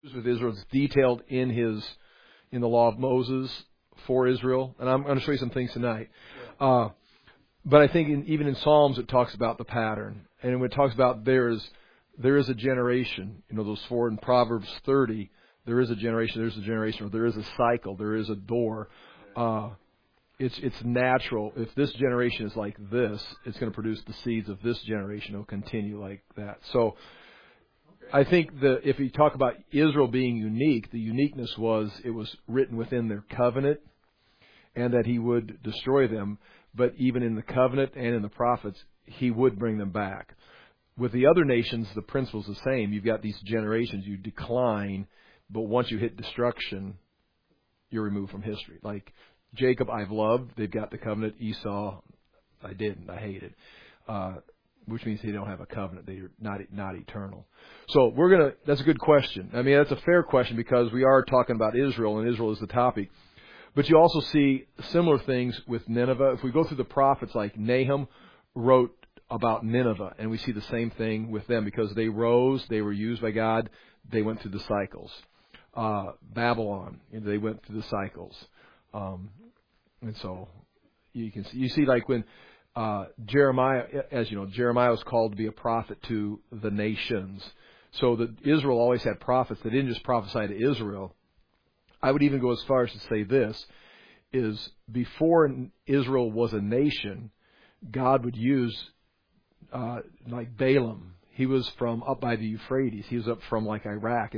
with Israel. It's detailed in the law of Moses for Israel, and I'm going to show you some things tonight. But I think even in Psalms it talks about the pattern, and when it talks about there is a generation. Those four in Proverbs 30. There is a generation. There's a generation. Or there is a cycle. There is a door. It's natural. If this generation is like this, it's going to produce the seeds of this generation. It'll continue like that. So I think if you talk about Israel being unique, the uniqueness was it was written within their covenant, and that He would destroy them. But even in the covenant and in the prophets, He would bring them back. With the other nations, the principle's the same. You've got these generations. You decline, but once you hit destruction, you're removed from history. Like Jacob, I've loved. They've got the covenant. Esau, I didn't. I hated. Which means they don't have a covenant. They're not eternal. So that's a good question. I mean, that's a fair question because we are talking about Israel, and Israel is the topic. But you also see similar things with Nineveh. If we go through the prophets, like Nahum wrote about Nineveh, and we see the same thing with them because they rose, they were used by God, they went through the cycles. Babylon, they went through the cycles. And so you see like when Jeremiah, as you know, Jeremiah was called to be a prophet to the nations. So that Israel always had prophets. They didn't just prophesy to Israel. I would even go as far as to say this, is before Israel was a nation, God would use like Balaam. He was from up by the Euphrates. He was up from like Iraq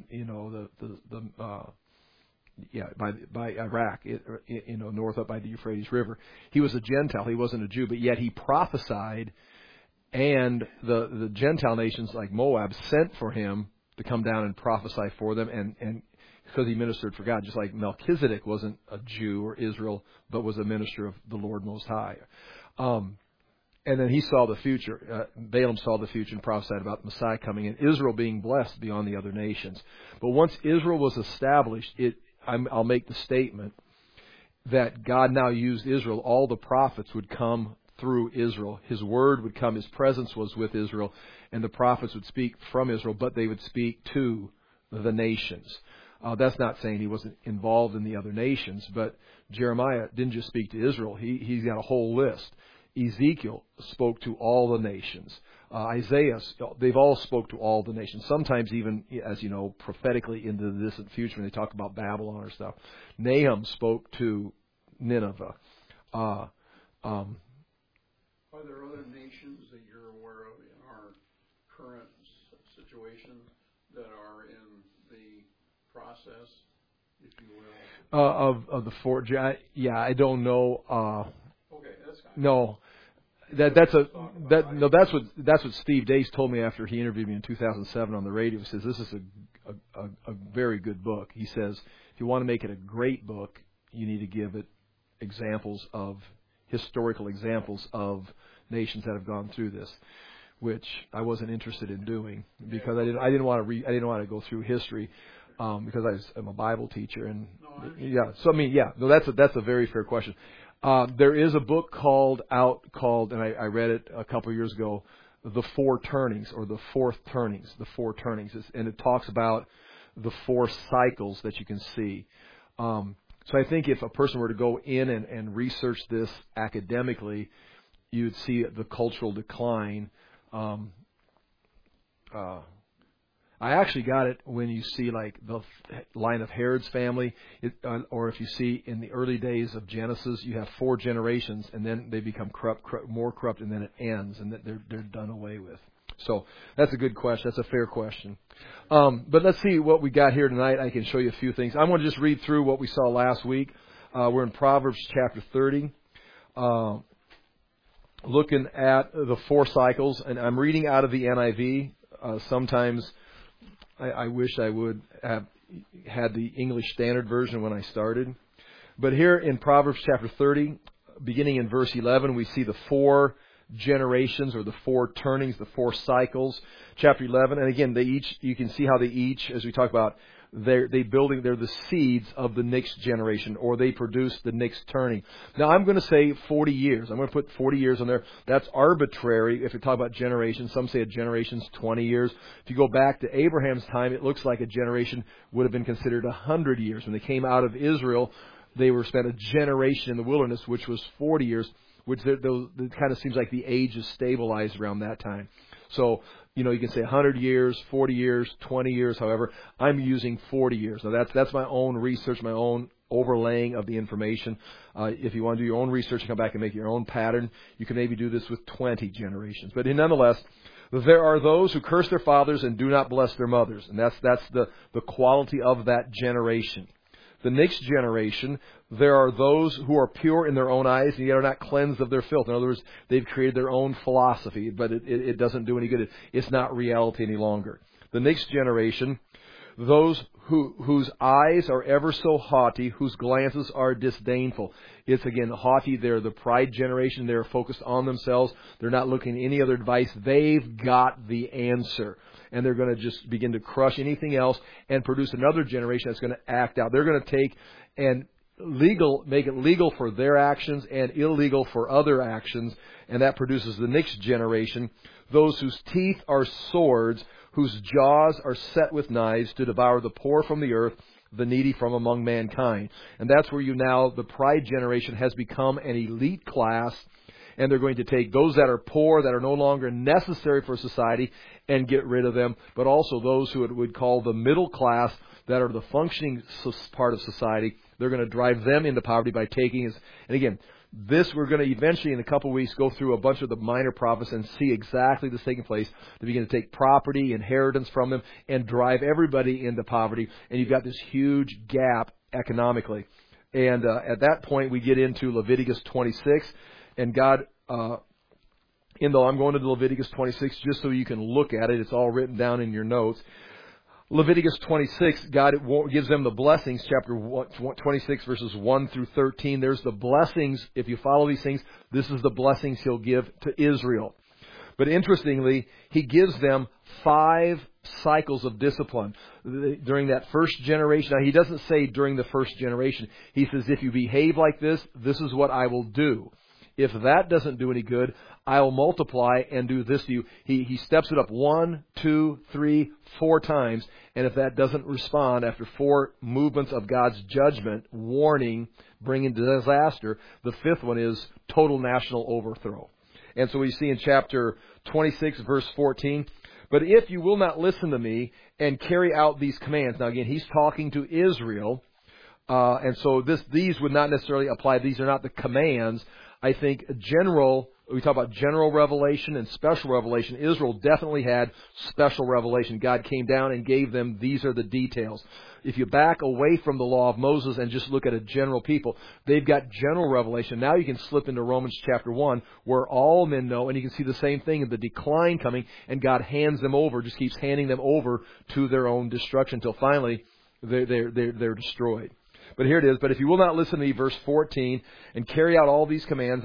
by Iraq, north up by the Euphrates River. He was a Gentile. He wasn't a Jew, but yet he prophesied, and the Gentile nations like Moab sent for him to come down and prophesy for them, and because he ministered for God, just like Melchizedek wasn't a Jew or Israel, but was a minister of the Lord Most High. And then he saw the future. Balaam saw the future and prophesied about the Messiah coming and Israel being blessed beyond the other nations. But once Israel was established, I'll make the statement that God now used Israel. All the prophets would come through Israel. His word would come. His presence was with Israel. And the prophets would speak from Israel, but they would speak to the nations. That's not saying he wasn't involved in the other nations, but Jeremiah didn't just speak to Israel. He's got a whole list. Ezekiel spoke to all the nations. Isaiah, they've all spoke to all the nations. Sometimes even, as you know, prophetically into the distant future when they talk about Babylon or stuff. Nahum spoke to Nineveh. Are there other nations that you're aware of in our current situation that are in the process, if you will? Of the four, I don't know. Okay, that's fine. No, that's what Steve Dace told me after he interviewed me in 2007 on the radio. He says this is a very good book. He says if you want to make it a great book, you need to give it historical examples of nations that have gone through this, which I wasn't interested in doing because I didn't want to go through history. Because I'm a Bible teacher, and that's a very fair question. There is a book called, and I read it a couple of years ago, The Four Turnings, or The Fourth Turnings, The Four Turnings, and it talks about the four cycles that you can see. So I think if a person were to go in and research this academically, you'd see the cultural decline. I actually got it when you see like the line of Herod's family, or if you see in the early days of Genesis, you have 4 generations, and then they become more corrupt, and then it ends, and they're done away with. So that's a good question. That's a fair question. But let's see what we got here tonight. I can show you a few things. I want to just read through what we saw last week. We're in Proverbs chapter 30. Looking at the 4 cycles, and I'm reading out of the NIV. Sometimes I wish I would have had the English Standard Version when I started. But here in Proverbs chapter 30, beginning in verse 11, we see the 4 generations or the 4 turnings, the 4 cycles. Chapter 11, and again, you can see how they each, as we talk about, they're the seeds of the next generation, or they produce the next turning. Now, I'm going to say 40 years. I'm going to put 40 years on there. That's arbitrary if you talk about generations. Some say a generation's 20 years. If you go back to Abraham's time, it looks like a generation would have been considered 100 years. When they came out of Israel, they were spent a generation in the wilderness, which was 40 years, which it kind of seems like the age is stabilized around that time. So, you can say 100 years, 40 years, 20 years, however. I'm using 40 years. Now, that's my own research, my own overlaying of the information. If you want to do your own research and come back and make your own pattern, you can maybe do this with 20 generations. But nonetheless, there are those who curse their fathers and do not bless their mothers. And that's the quality of that generation. The next generation, there are those who are pure in their own eyes and yet are not cleansed of their filth. In other words, they've created their own philosophy, but it doesn't do any good. It's not reality any longer. The next generation, those whose eyes are ever so haughty, whose glances are disdainful. It's again haughty. They're the pride generation. They're focused on themselves. They're not looking at any other advice. They've got the answer. And they're going to just begin to crush anything else and produce another generation that's going to act out. They're going to take and make it legal for their actions and illegal for other actions. And that produces the next generation, those whose teeth are swords, whose jaws are set with knives to devour the poor from the earth, the needy from among mankind. And that's where the pride generation has become an elite class. And they're going to take those that are poor, that are no longer necessary for society, and get rid of them. But also those who it would call the middle class, that are the functioning part of society. They're going to drive them into poverty by taking us. And again, this we're going to eventually in a couple of weeks go through a bunch of the minor prophets and see exactly this taking place. They begin to take property, inheritance from them, and drive everybody into poverty. And you've got this huge gap economically. And at that point, we get into Leviticus 26. And God, I'm going to Leviticus 26 just so you can look at it. It's all written down in your notes. Leviticus 26, God gives them the blessings, chapter 26, verses 1 through 13. There's the blessings. If you follow these things, this is the blessings He'll give to Israel. But interestingly, He gives them 5 cycles of discipline during that first generation. Now, He doesn't say during the first generation. He says, if you behave like this, this is what I will do. If that doesn't do any good, I'll multiply and do this to you. He steps it up 1, 2, 3, 4 times. And if that doesn't respond after 4 movements of God's judgment, warning, bringing disaster, the 5th one is total national overthrow. And so we see in chapter 26, verse 14, but if you will not listen to me and carry out these commands. Now again, He's talking to Israel. And so these would not necessarily apply. These are not the commands. I think we talk about general revelation and special revelation. Israel definitely had special revelation. God came down and gave them, these are the details. If you back away from the law of Moses and just look at a general people, they've got general revelation. Now you can slip into Romans chapter 1, where all men know, and you can see the same thing in the decline coming, and God hands them over, just keeps handing them over to their own destruction until finally they're destroyed. But here it is. But if you will not listen to me, verse 14, and carry out all these commands,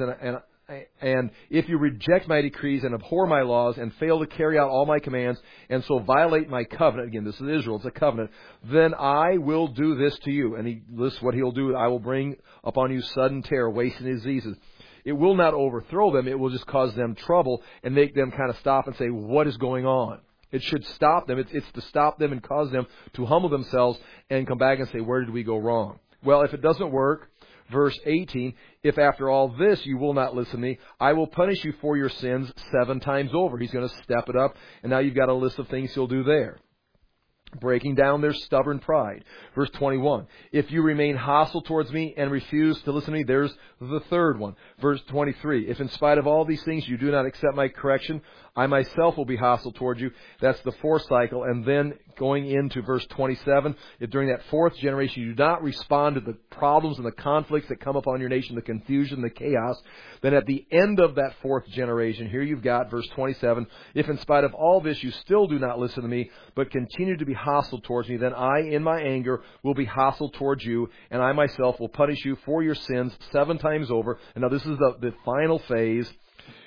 and if you reject my decrees and abhor my laws and fail to carry out all my commands and so violate my covenant, again, this is Israel, it's a covenant, then I will do this to you. And He lists what He'll do. I will bring upon you sudden terror, waste, and diseases. It will not overthrow them. It will just cause them trouble and make them kind of stop and say, what is going on? It should stop them. It's to stop them and cause them to humble themselves and come back and say, where did we go wrong? Well, if it doesn't work, verse 18, if after all this you will not listen to me, I will punish you for your sins 7 times over. He's going to step it up, and now you've got a list of things He'll do there. Breaking down their stubborn pride. Verse 21, if you remain hostile towards me and refuse to listen to me, there's the 3rd one. Verse 23, if in spite of all these things you do not accept my correction, I myself will be hostile towards you. That's the 4th cycle. And then going into verse 27, if during that 4th generation you do not respond to the problems and the conflicts that come upon your nation, the confusion, the chaos, then at the end of that 4th generation, here you've got verse 27, if in spite of all this you still do not listen to me, but continue to be hostile towards me, then I, in my anger, will be hostile towards you, and I myself will punish you for your sins 7 times over. And now this is the final phase.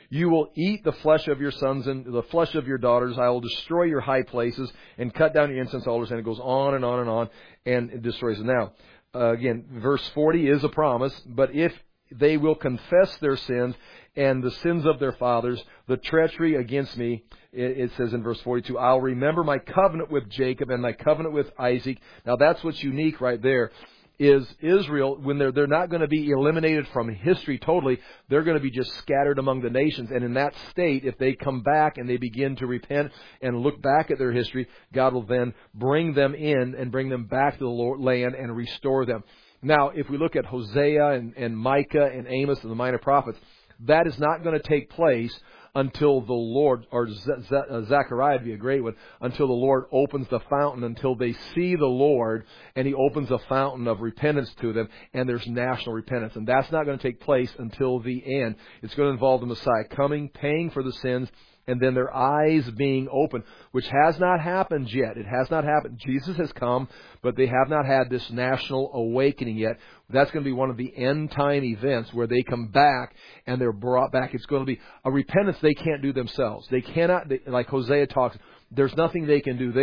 You will eat the flesh of your sons and the flesh of your daughters. I will destroy your high places and cut down your incense altars. And it goes on and on and on, and it destroys it. Now, again, verse 40 is a promise, but if they will confess their sins and the sins of their fathers, the treachery against me, it says in verse 42, I'll remember my covenant with Jacob and my covenant with Isaac. Now that's what's unique right there, is Israel, when they're not going to be eliminated from history totally, they're going to be just scattered among the nations. And in that state, if they come back and they begin to repent and look back at their history, God will then bring them in and bring them back to the land and restore them. Now, if we look at Hosea and Micah and Amos and the minor prophets, that is not going to take place until the Lord, or Zechariah would be a great one, until the Lord opens the fountain, until they see the Lord and He opens a fountain of repentance to them, and there's national repentance. And that's not going to take place until the end. It's going to involve the Messiah coming, paying for the sins, and then their eyes being open, which has not happened yet. It has not happened. Jesus has come, but they have not had this national awakening yet. That's going to be one of the end time events where they come back and they're brought back. It's going to be a repentance they can't do themselves. They cannot, like Hosea talks, there's nothing they can do.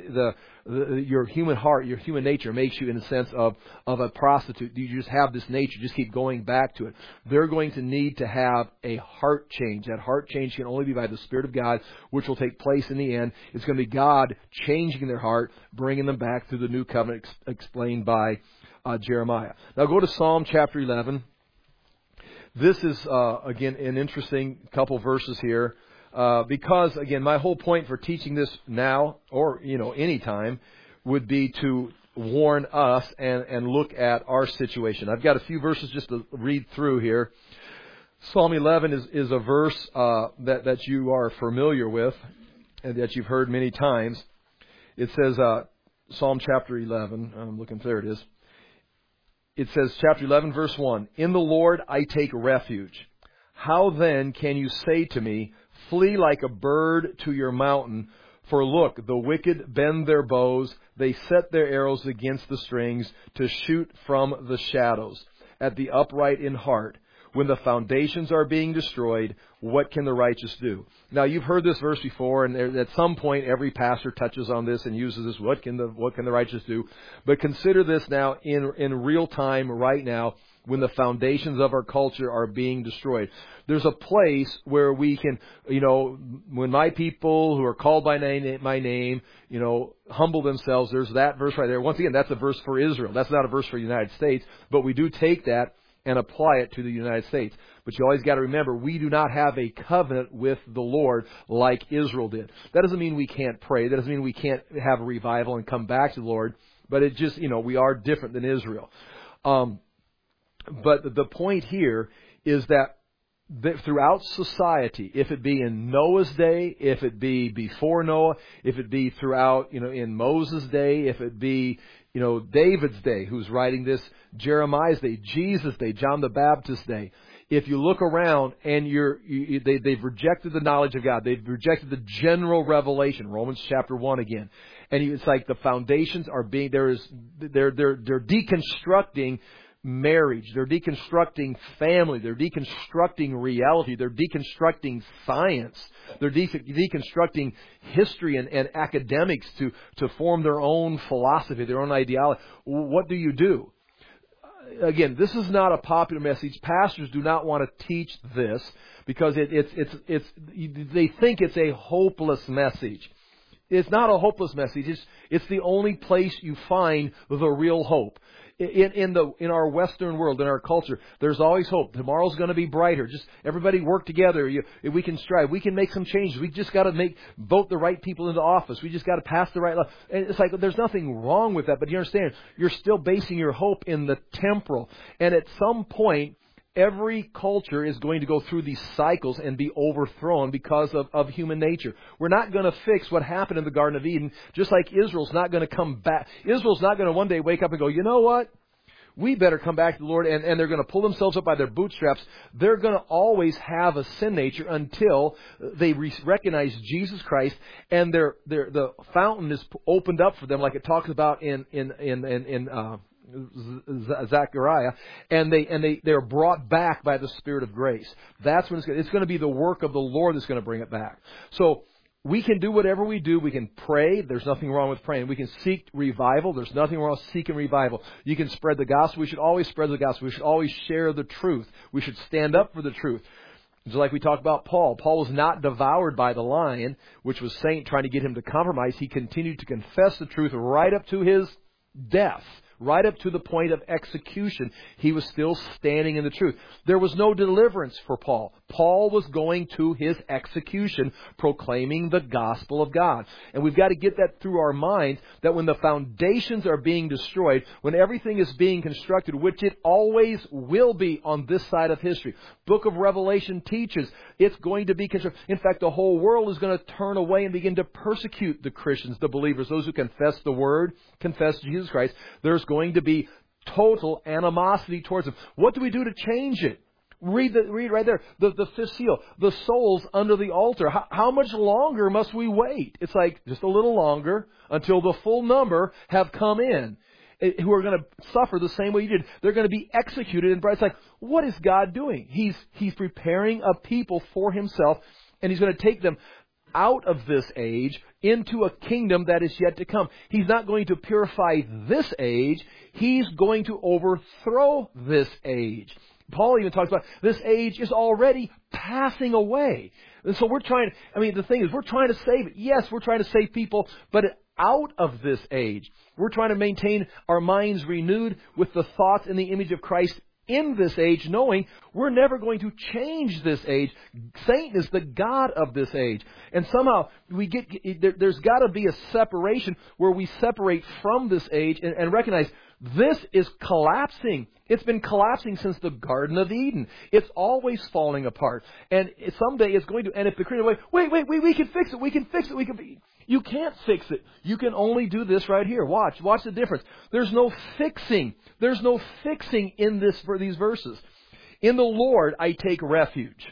Your human heart, your human nature makes you in the sense of a prostitute. You just have this nature. Just keep going back to it. They're going to need to have a heart change. That heart change can only be by the Spirit of God, which will take place in the end. It's going to be God changing their heart, bringing them back through the new covenant explained by Jeremiah. Now go to Psalm chapter 11. This is, again, an interesting couple verses here. Because, again, my whole point for teaching this now, or, any time, would be to warn us and look at our situation. I've got a few verses just to read through here. Psalm 11 is a verse that you are familiar with and that you've heard many times. It says, Psalm chapter 11, I'm looking, there it is. It says, chapter 11, verse 1, In the Lord I take refuge. How then can you say to me, Flee like a bird to your mountain? For look, the wicked bend their bows, they set their arrows against the strings to shoot from the shadows. At the upright in heart, when the foundations are being destroyed, what can the righteous do? Now, you've heard this verse before, and at some point every pastor touches on this and uses this, what can the righteous do? But consider this now in real time right now, when the foundations of our culture are being destroyed. There's a place where we can, when my people who are called by my name, humble themselves, there's that verse right there. Once again, that's a verse for Israel. That's not a verse for the United States, but we do take that and apply it to the United States. But you always got to remember, we do not have a covenant with the Lord like Israel did. That doesn't mean we can't pray. That doesn't mean we can't have a revival and come back to the Lord. But it just, we are different than Israel. But the point here is that throughout society, if it be in Noah's day, if it be before Noah, if it be throughout, in Moses' day, if it be, David's day, who's writing this, Jeremiah's day, Jesus' day, John the Baptist's day, if you look around and they've rejected the knowledge of God, they've rejected the general revelation, Romans chapter 1 again, and it's like the foundations are being, they're deconstructing marriage, they're deconstructing family, they're deconstructing reality, they're deconstructing science, they're deconstructing history and academics to form their own philosophy, their own ideology. What do you do? Again, this is not a popular message. Pastors do not want to teach this because they think it's a hopeless message. It's not a hopeless message. It's the only place you find the real hope. In our Western world, in our culture, there's always hope. Tomorrow's going to be brighter. Just everybody work together. We can strive. We can make some changes. We just got to vote the right people into office. We just got to pass the right law. And it's like there's nothing wrong with that. But you understand, you're still basing your hope in the temporal. And at some point, every culture is going to go through these cycles and be overthrown because of human nature. We're not going to fix what happened in the Garden of Eden, just like Israel's not going to come back. Israel's not going to one day wake up and go, you know what? We better come back to the Lord, and they're going to pull themselves up by their bootstraps. They're going to always have a sin nature until they recognize Jesus Christ, and the fountain is opened up for them, like it talks about in Zechariah, and they're brought back by the Spirit of grace. That's when it's going to be the work of the Lord that's going to bring it back. So we can do whatever we do. We can pray. There's nothing wrong with praying. We can seek revival. There's nothing wrong with seeking revival. You can spread the gospel. We should always spread the gospel. We should always share the truth. We should stand up for the truth. Just like we talked about Paul. Paul was not devoured by the lion, which was Satan trying to get him to compromise. He continued to confess the truth right up to his death. Right up to the point of execution, he was still standing in the truth. There was no deliverance for Paul. Paul was going to his execution, proclaiming the gospel of God. And we've got to get that through our minds, that when the foundations are being destroyed, when everything is being constructed, which it always will be on this side of history. Book of Revelation teaches it's going to be constructed. In fact, the whole world is going to turn away and begin to persecute the Christians, the believers, those who confess the Word, confess Jesus Christ. There's going to be total animosity towards them. What do we do to change it? Read right there, the fifth seal, the souls under the altar. How much longer must we wait? It's like just a little longer until the full number have come in, who are going to suffer the same way you did. They're going to be executed. And it's like, what is God doing? He's preparing a people for Himself, and He's going to take them out of this age into a kingdom that is yet to come. He's not going to purify this age. He's going to overthrow this age. Paul even talks about this age is already passing away. And so we're trying, the thing is, we're trying to save it. Yes, we're trying to save people, but out of this age. We're trying to maintain our minds renewed with the thoughts and the image of Christ in this age, knowing we're never going to change this age. Satan is the god of this age. And somehow there's got to be a separation where we separate from this age and recognize this is collapsing. It's been collapsing since the Garden of Eden. It's always falling apart. And someday it's going to end if the Creator, wait, we can fix it. We can fix it. You can't fix it. You can only do this right here. Watch the difference. There's no fixing. There's no fixing in these verses. In the Lord I take refuge.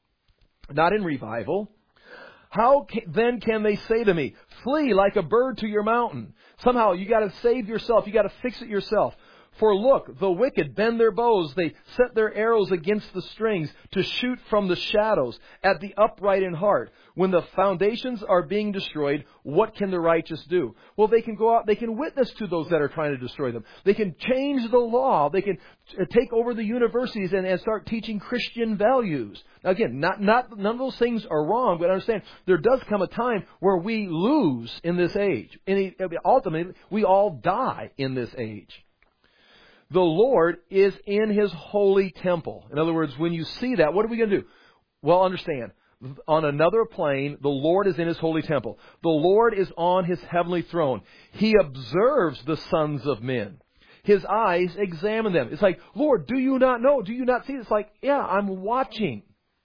Not in revival. How then can they say to me, flee like a bird to your mountain? Somehow you got to save yourself. You got to fix it yourself. For look, the wicked bend their bows. They set their arrows against the strings to shoot from the shadows at the upright in heart. When the foundations are being destroyed, what can the righteous do? Well, they can go out. They can witness to those that are trying to destroy them. They can change the law. They can take over the universities and start teaching Christian values. Now, again, none of those things are wrong, but understand there does come a time where we lose in this age. And ultimately, we all die in this age. The Lord is in His holy temple. In other words, when you see that, what are we going to do? Well, understand, on another plane, the Lord is in His holy temple. The Lord is on His heavenly throne. He observes the sons of men. His eyes examine them. It's like, Lord, do you not know? Do you not see? It's like, yeah, I'm watching.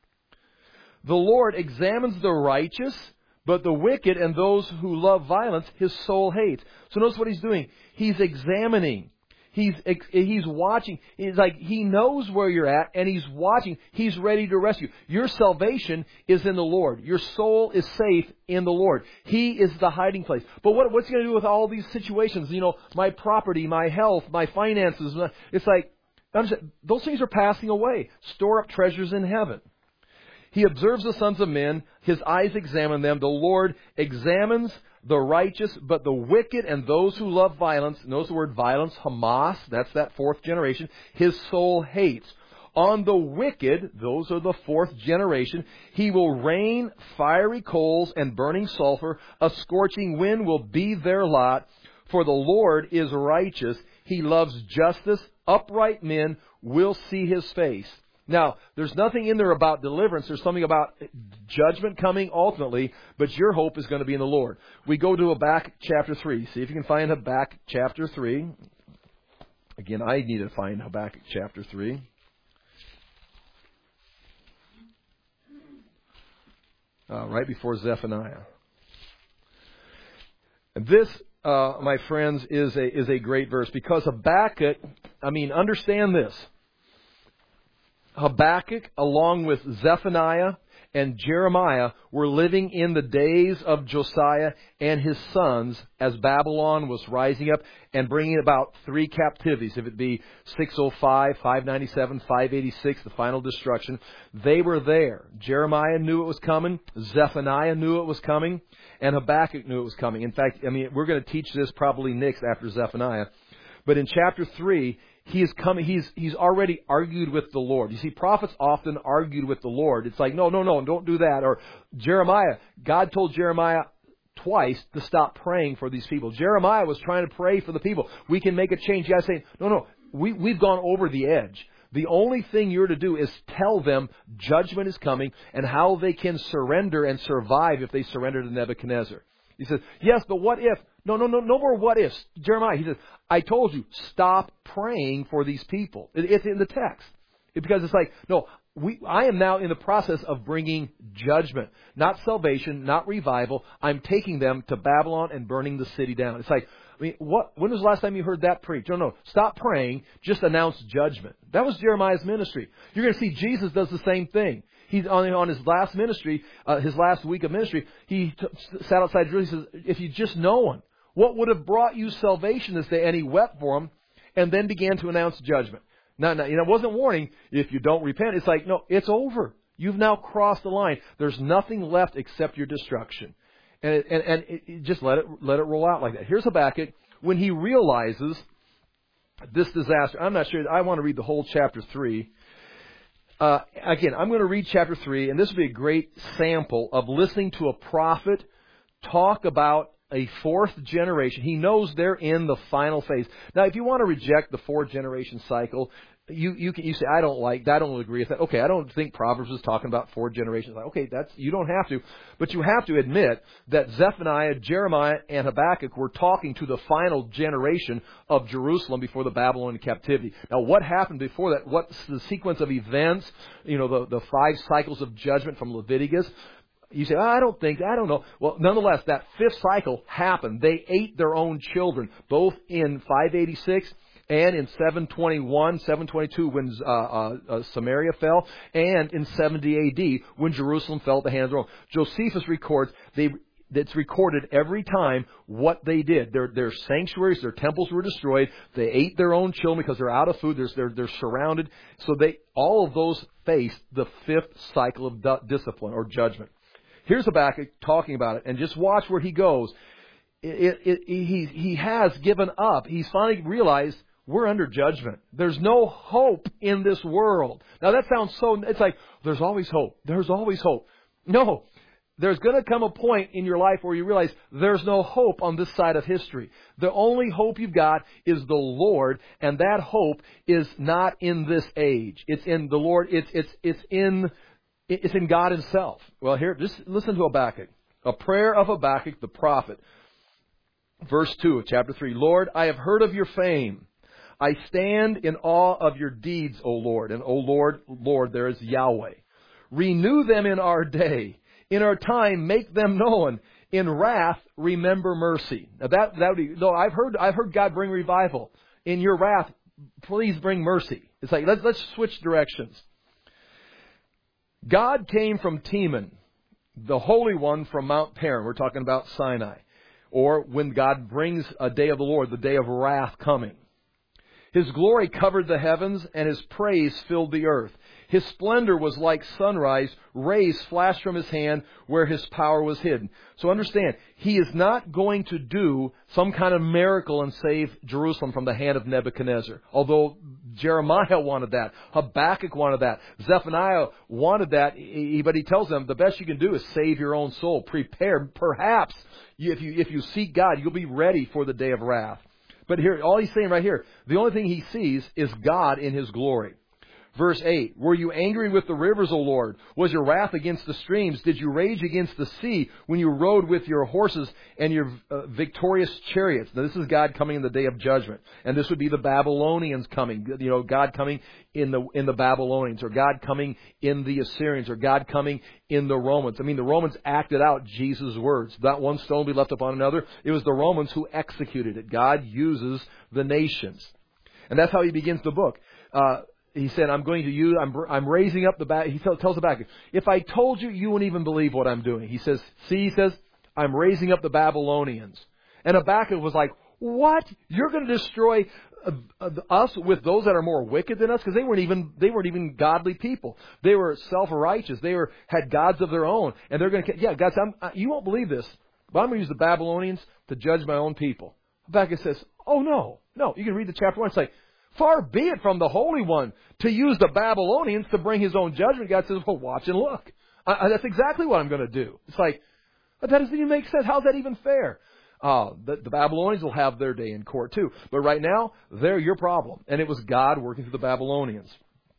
The Lord examines the righteous, but the wicked and those who love violence, His soul hates. So notice what He's doing. He's examining. He's watching. It's like He knows where you're at, and He's watching. He's ready to rescue. Your salvation is in the Lord. Your soul is safe in the Lord. He is the hiding place. But what's He going to do with all these situations? My property, my health, my finances. It's like, those things are passing away. Store up treasures in heaven. He observes the sons of men. His eyes examine them. The Lord examines the righteous, but the wicked and those who love violence, notice the word violence, Hamas, that's that fourth generation, His soul hates. On the wicked, those are the fourth generation, He will rain fiery coals and burning sulfur. A scorching wind will be their lot. For the Lord is righteous. He loves justice. Upright men will see His face. Now, there's nothing in there about deliverance. There's something about judgment coming ultimately, but your hope is going to be in the Lord. We go to Habakkuk chapter 3. See if you can find Habakkuk chapter 3. Again, I need to find Habakkuk chapter 3. Right before Zephaniah. And this, my friends, is a great verse because Habakkuk, understand this. Habakkuk, along with Zephaniah and Jeremiah were living in the days of Josiah and his sons as Babylon was rising up and bringing about 3 captivities. If it be 605, 597, 586, the final destruction, they were there. Jeremiah knew it was coming. Zephaniah knew it was coming. And Habakkuk knew it was coming. In fact, we're going to teach this probably next after Zephaniah. But in chapter 3, he's already argued with the Lord. You see, prophets often argued with the Lord. It's like, no, don't do that. Or Jeremiah, God told Jeremiah twice to stop praying for these people. Jeremiah was trying to pray for the people. We can make a change. You guys say, no, we've gone over the edge. The only thing you're to do is tell them judgment is coming and how they can surrender and survive if they surrender to Nebuchadnezzar. He says, yes, but what if? No more what ifs. Jeremiah, he says, I told you, stop praying for these people. It's in the text. Because it's like, no, I am now in the process of bringing judgment. Not salvation, not revival. I'm taking them to Babylon and burning the city down. It's like, when was the last time you heard that preached? No, stop praying, just announce judgment. That was Jeremiah's ministry. You're going to see Jesus does the same thing. He's on his last ministry, his last week of ministry, he sat outside Jerusalem. He says, if you just known, what would have brought you salvation this day? And he wept for them and then began to announce judgment. Now, it wasn't warning, if you don't repent. It's like, no, it's over. You've now crossed the line. There's nothing left except your destruction. And just let it roll out like that. Here's Habakkuk when he realizes this disaster. I'm not sure. I want to read the whole chapter 3. Again, I'm going to read chapter 3, and this will be a great sample of listening to a prophet talk about a 4th generation. He knows they're in the final phase. Now, if you want to reject the 4th generation cycle, you say, I don't agree with that. Okay, I don't think Proverbs is talking about 4 generations. Okay, you don't have to. But you have to admit that Zephaniah, Jeremiah, and Habakkuk were talking to the final generation of Jerusalem before the Babylonian captivity. Now, what happened before that? What's the sequence of events? The 5 cycles of judgment from Leviticus. You say, I don't know. Well, nonetheless, that 5th cycle happened. They ate their own children, both in 586 and in 722 when Samaria fell, and in 70 A.D. when Jerusalem fell at the hands of Rome. Josephus records it's recorded every time what they did. Their sanctuaries, their temples were destroyed. They ate their own children because they're out of food. They're surrounded. So all of those faced the 5th cycle of discipline or judgment. Here's Habakkuk talking about it, and just watch where he goes. He has given up. He's finally realized we're under judgment. There's no hope in this world. Now that sounds it's like, there's always hope. There's always hope. No. There's going to come a point in your life where you realize there's no hope on this side of history. The only hope you've got is the Lord, and that hope is not in this age. It's in the Lord. It's in God Himself. Well, here, just listen to Habakkuk. A prayer of Habakkuk the prophet. Verse 2 of chapter 3. Lord, I have heard of your fame. I stand in awe of your deeds, O Lord. And O Lord, there is Yahweh. Renew them in our day. In our time, make them known. In wrath, remember mercy. Now that would be, no, I've heard God bring revival. In your wrath, please bring mercy. It's like, let's switch directions. God came from Teman, the Holy One from Mount Paran. We're talking about Sinai. Or when God brings a day of the Lord, the day of wrath coming. His glory covered the heavens, and His praise filled the earth. His splendor was like sunrise. Rays flashed from His hand where His power was hidden. So understand, He is not going to do some kind of miracle and save Jerusalem from the hand of Nebuchadnezzar. Although Jeremiah wanted that. Habakkuk wanted that. Zephaniah wanted that. But he tells them the best you can do is save your own soul. Prepare. Perhaps if you seek God, you'll be ready for the day of wrath. But here, all he's saying right here, the only thing he sees is God in His glory. Verse 8, were you angry with the rivers, O Lord? Was your wrath against the streams? Did you rage against the sea when you rode with your horses and your victorious chariots? Now, this is God coming in the day of judgment. And this would be the Babylonians coming. God coming in the Babylonians, or God coming in the Assyrians, or God coming in the Romans. The Romans acted out Jesus' words. Not one stone be left upon another. It was the Romans who executed it. God uses the nations. And that's how He begins the book. he said, I'm raising up he tells Habakkuk, if I told you, you wouldn't even believe what I'm doing. He says, I'm raising up the Babylonians. And Habakkuk was like, what? You're going to destroy us with those that are more wicked than us? Because they weren't even godly people. They were self-righteous. They had gods of their own. And they're going to, God said, you won't believe this, but I'm going to use the Babylonians to judge my own people. Habakkuk says, oh no. You can read the chapter 1. It's like, far be it from the Holy One to use the Babylonians to bring His own judgment. God says, well, watch and look. That's exactly what I'm going to do. It's like, that doesn't even make sense. How's that even fair? The Babylonians will have their day in court too. But right now, they're your problem. And it was God working through the Babylonians.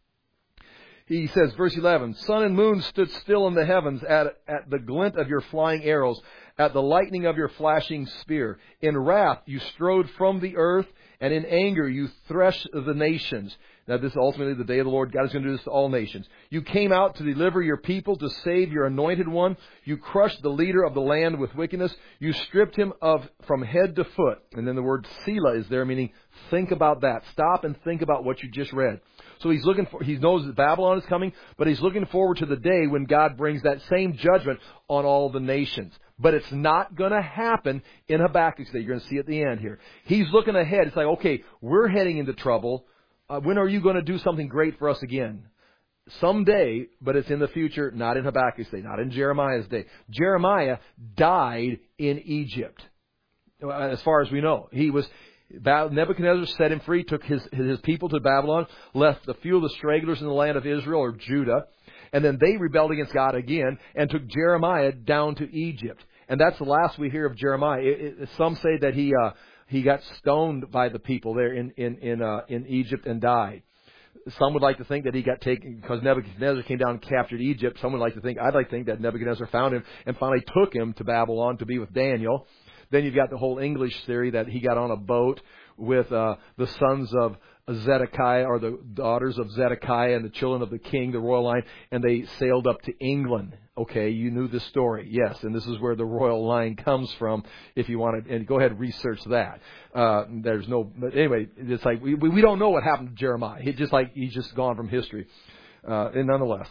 He says, verse 11, sun and moon stood still in the heavens at the glint of your flying arrows, at the lightning of your flashing spear. In wrath you strode from the earth, and in anger you threshed the nations. Now this is ultimately the day of the Lord. God is going to do this to all nations. You came out to deliver your people, to save your anointed one. You crushed the leader of the land with wickedness. You stripped him from head to foot. And then the word Selah is there, meaning think about that. Stop and think about what you just read. So he knows that Babylon is coming, but he's looking forward to the day when God brings that same judgment on all the nations. But it's not going to happen in Habakkuk's day. You're going to see at the end here. He's looking ahead. It's like, okay, we're heading into trouble. When are you going to do something great for us again? Someday, but it's in the future, not in Habakkuk's day, not in Jeremiah's day. Jeremiah died in Egypt, as far as we know. Nebuchadnezzar set him free, took his people to Babylon, left a few of the stragglers in the land of Israel or Judah, and then they rebelled against God again and took Jeremiah down to Egypt. And that's the last we hear of Jeremiah. Some say that he got stoned by the people there in Egypt and died. Some would like to think that he got taken because Nebuchadnezzar came down and captured Egypt. I'd like to think that Nebuchadnezzar found him and finally took him to Babylon to be with Daniel. Then you've got the whole English theory that he got on a boat with the sons of Zedekiah or the daughters of Zedekiah and the children of the king, the royal line, and they sailed up to England. Okay, you knew this story. Yes, and this is where the royal line comes from if you want to, and go ahead and research that. But anyway, it's like we don't know what happened to Jeremiah. He's just gone from history. And nonetheless,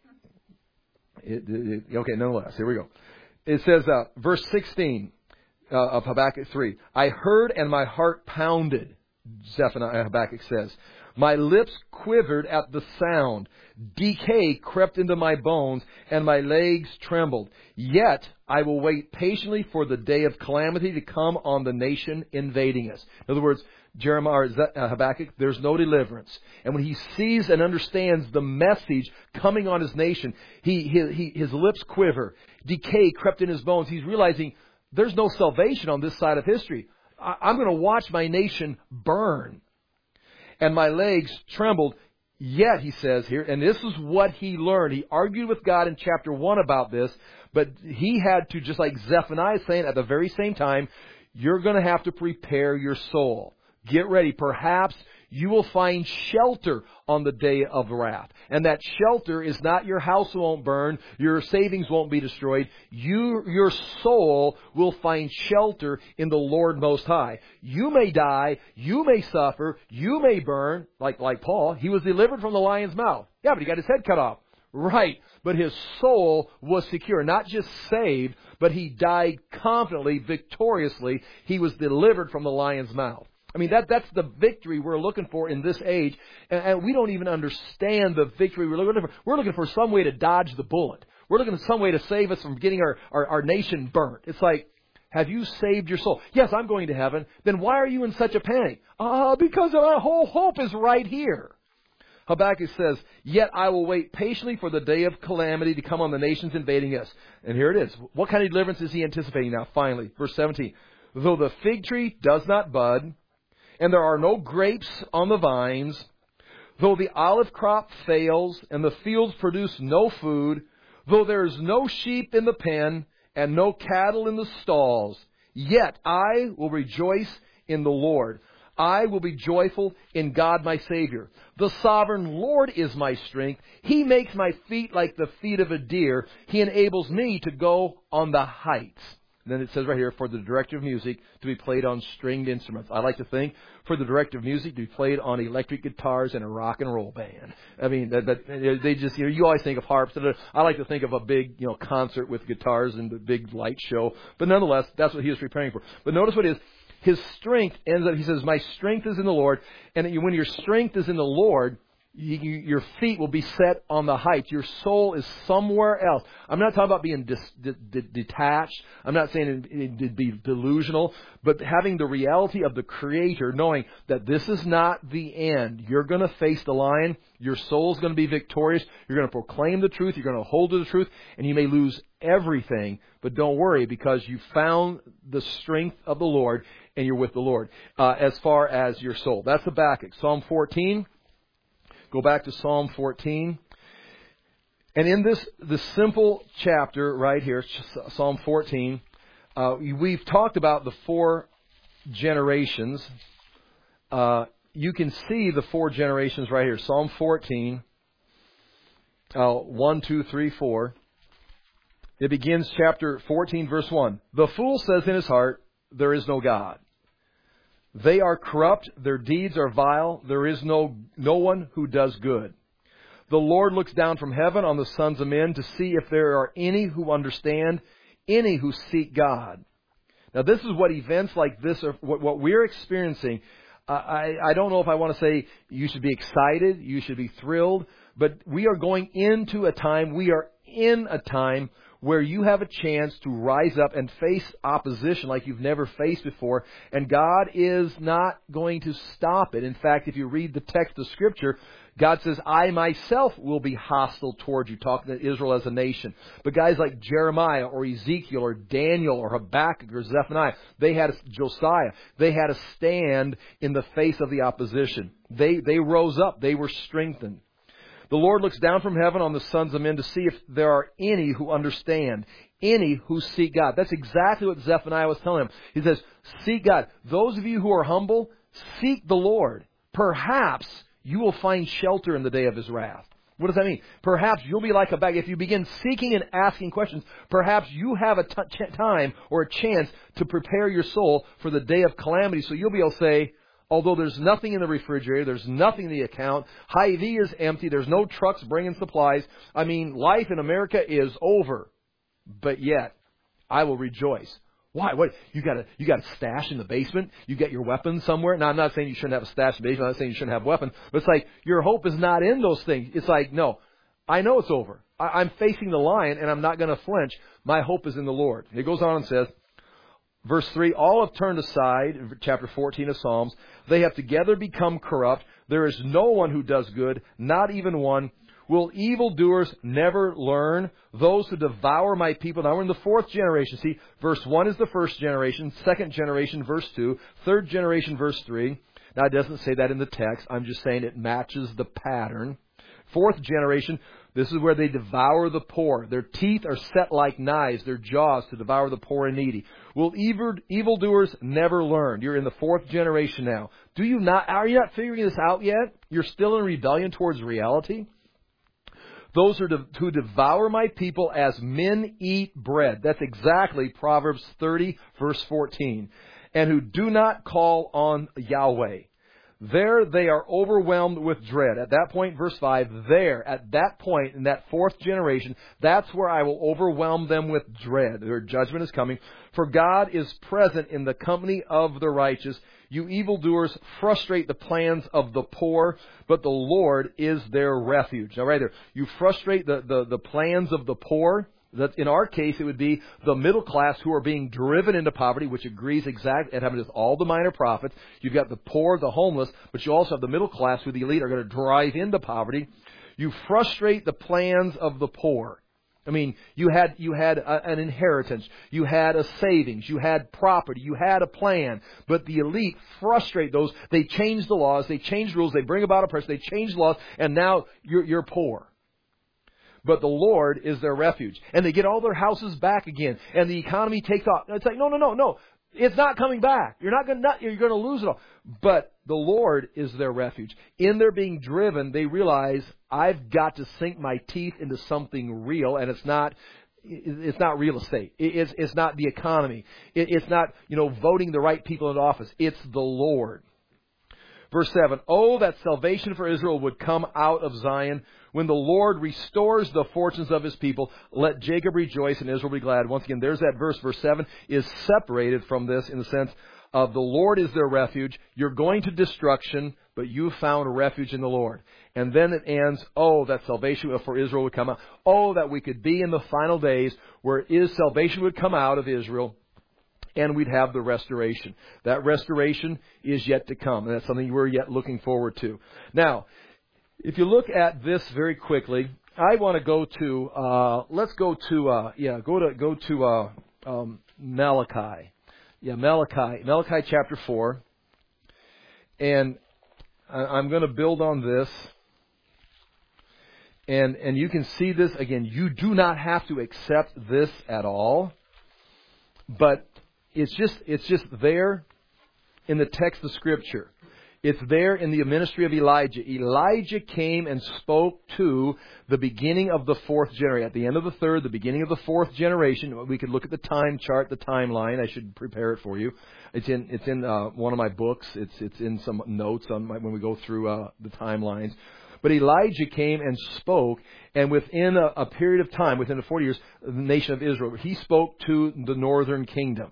nonetheless, here we go. It says, verse 16 of Habakkuk 3, I heard and my heart pounded, Habakkuk says. My lips quivered at the sound. Decay crept into my bones, and my legs trembled. Yet I will wait patiently for the day of calamity to come on the nation invading us. In other words, Habakkuk, there's no deliverance. And when he sees and understands the message coming on his nation, his lips quiver. Decay crept in his bones. He's realizing there's no salvation on this side of history. I'm going to watch my nation burn. And my legs trembled. Yet, he says here, and this is what he learned. He argued with God in chapter 1 about this, but he had to, just like Zephaniah is saying at the very same time, you're going to have to prepare your soul. Get ready. Perhaps you will find shelter on the day of wrath. And that shelter is not your house won't burn, your savings won't be destroyed. Your soul will find shelter in the Lord Most High. You may die, you may suffer, you may burn, like Paul. He was delivered from the lion's mouth. Yeah, but he got his head cut off. Right, but his soul was secure. Not just saved, but he died confidently, victoriously. He was delivered from the lion's mouth. I mean, that's the victory we're looking for in this age. And we don't even understand the victory we're looking for. We're looking for some way to dodge the bullet. We're looking for some way to save us from getting our nation burnt. It's like, have you saved your soul? Yes, I'm going to heaven. Then why are you in such a panic? Because our whole hope is right here. Habakkuk says, yet I will wait patiently for the day of calamity to come on the nations invading us. And here it is. What kind of deliverance is he anticipating now? Finally, verse 17. Though the fig tree does not bud, and there are no grapes on the vines, though the olive crop fails, and the fields produce no food, though there is no sheep in the pen, and no cattle in the stalls, yet I will rejoice in the Lord. I will be joyful in God my Savior. The sovereign Lord is my strength. He makes my feet like the feet of a deer. He enables me to go on the heights. And then it says right here, for the director of music to be played on stringed instruments. I like to think for the director of music to be played on electric guitars in a rock and roll band. I mean, they just, you always think of harps. I like to think of a big, concert with guitars and the big light show. But nonetheless, that's what he was preparing for. But notice what it is. His strength ends up, he says, my strength is in the Lord. And when your strength is in the Lord, your feet will be set on the heights. Your soul is somewhere else. I'm not talking about being detached. I'm not saying it'd be delusional, but having the reality of the Creator, knowing that this is not the end. You're going to face the lion. Your soul's going to be victorious. You're going to proclaim the truth. You're going to hold to the truth, and you may lose everything, but don't worry because you found the strength of the Lord and you're with the Lord as far as your soul. That's Habakkuk. Psalm 14. Go back to Psalm 14. And in this simple chapter right here, Psalm 14, we've talked about the 4 generations. You can see the 4 generations right here. Psalm 14, 1, 2, 3, 4. It begins chapter 14, verse 1. The fool says in his heart, there is no God. They are corrupt, their deeds are vile, there is no one who does good. The Lord looks down from heaven on the sons of men to see if there are any who understand, any who seek God. Now this is what events like this are, what we're experiencing. I don't know if I want to say you should be excited, you should be thrilled, but we are going into a time, we are in a time where you have a chance to rise up and face opposition like you've never faced before. And God is not going to stop it. In fact, if you read the text of Scripture, God says, I myself will be hostile towards you, talking to Israel as a nation. But guys like Jeremiah or Ezekiel or Daniel or Habakkuk or Zephaniah, Josiah, they had to stand in the face of the opposition. They rose up. They were strengthened. The Lord looks down from heaven on the sons of men to see if there are any who understand, any who seek God. That's exactly what Zephaniah was telling him. He says, seek God. Those of you who are humble, seek the Lord. Perhaps you will find shelter in the day of His wrath. What does that mean? Perhaps you'll be like Habakkuk. If you begin seeking and asking questions, perhaps you have a time or a chance to prepare your soul for the day of calamity. So you'll be able to say, although there's nothing in the refrigerator, there's nothing in the account, Hy-Vee is empty, there's no trucks bringing supplies. I mean, life in America is over. But yet, I will rejoice. Why? What? You got a stash in the basement? You get your weapons somewhere? Now, I'm not saying you shouldn't have a stash in the basement. I'm not saying you shouldn't have weapons. But it's like, your hope is not in those things. It's like, no, I know it's over. I'm facing the lion and I'm not going to flinch. My hope is in the Lord. It goes on and says, verse 3, all have turned aside, in chapter 14 of Psalms. They have together become corrupt. There is no one who does good, not even one. Will evildoers never learn? Those who devour my people. Now we're in the 4th generation. See, verse 1 is the 1st generation, 2nd generation, verse 2, 3rd generation, verse 3. Now it doesn't say that in the text. I'm just saying it matches the pattern. 4th generation, this is where they devour the poor. Their teeth are set like knives, their jaws to devour the poor and needy. Will evildoers never learn? You're in the 4th generation now. Are you not figuring this out yet? You're still in rebellion towards reality? Those who devour my people as men eat bread. That's exactly Proverbs 30, verse 14. And who do not call on Yahweh. There they are overwhelmed with dread. At that point, verse 5, at that point in that 4th generation, that's where I will overwhelm them with dread. Their judgment is coming. For God is present in the company of the righteous. You evildoers frustrate the plans of the poor, but the Lord is their refuge. Now right there, you frustrate the plans of the poor. That in our case, it would be the middle class who are being driven into poverty, which agrees exactly. It happens with all the minor prophets. You've got the poor, the homeless, but you also have the middle class who the elite are going to drive into poverty. You frustrate the plans of the poor. I mean, you had an inheritance, you had a savings, you had property, you had a plan, but the elite frustrate those. They change the laws, they change rules, they bring about oppression, they change laws, and now you're poor. But the Lord is their refuge. And they get all their houses back again. And the economy takes off. It's like, no. It's not coming back. You're going to lose it all. But the Lord is their refuge. In their being driven, they realize, I've got to sink my teeth into something real. And it's not it's not real estate. It's not the economy. It's not, voting the right people into office. It's the Lord. Verse 7, oh, that salvation for Israel would come out of Zion. When the Lord restores the fortunes of His people, let Jacob rejoice and Israel be glad. Once again, there's that verse. Verse 7 is separated from this in the sense of the Lord is their refuge. You're going to destruction, but you found a refuge in the Lord. And then it ends, oh, that salvation for Israel would come out. Oh, that we could be in the final days where salvation would come out of Israel and we'd have the restoration. That restoration is yet to come, and that's something we're yet looking forward to. Now, if you look at this very quickly, I want to go to, let's go to Malachi. Yeah, Malachi chapter 4. And I'm going to build on this. And you can see this again. You do not have to accept this at all, but it's just there in the text of Scripture. It's there in the ministry of Elijah. Elijah came and spoke to the beginning of the fourth generation. At the end of the third, the beginning of the fourth generation. We could look at the time chart, the timeline. I should prepare it for you. It's in one of my books. It's in some notes when we go through the timelines. But Elijah came and spoke, and within a period of time, within the 40 years, the nation of Israel, he spoke to the northern kingdom.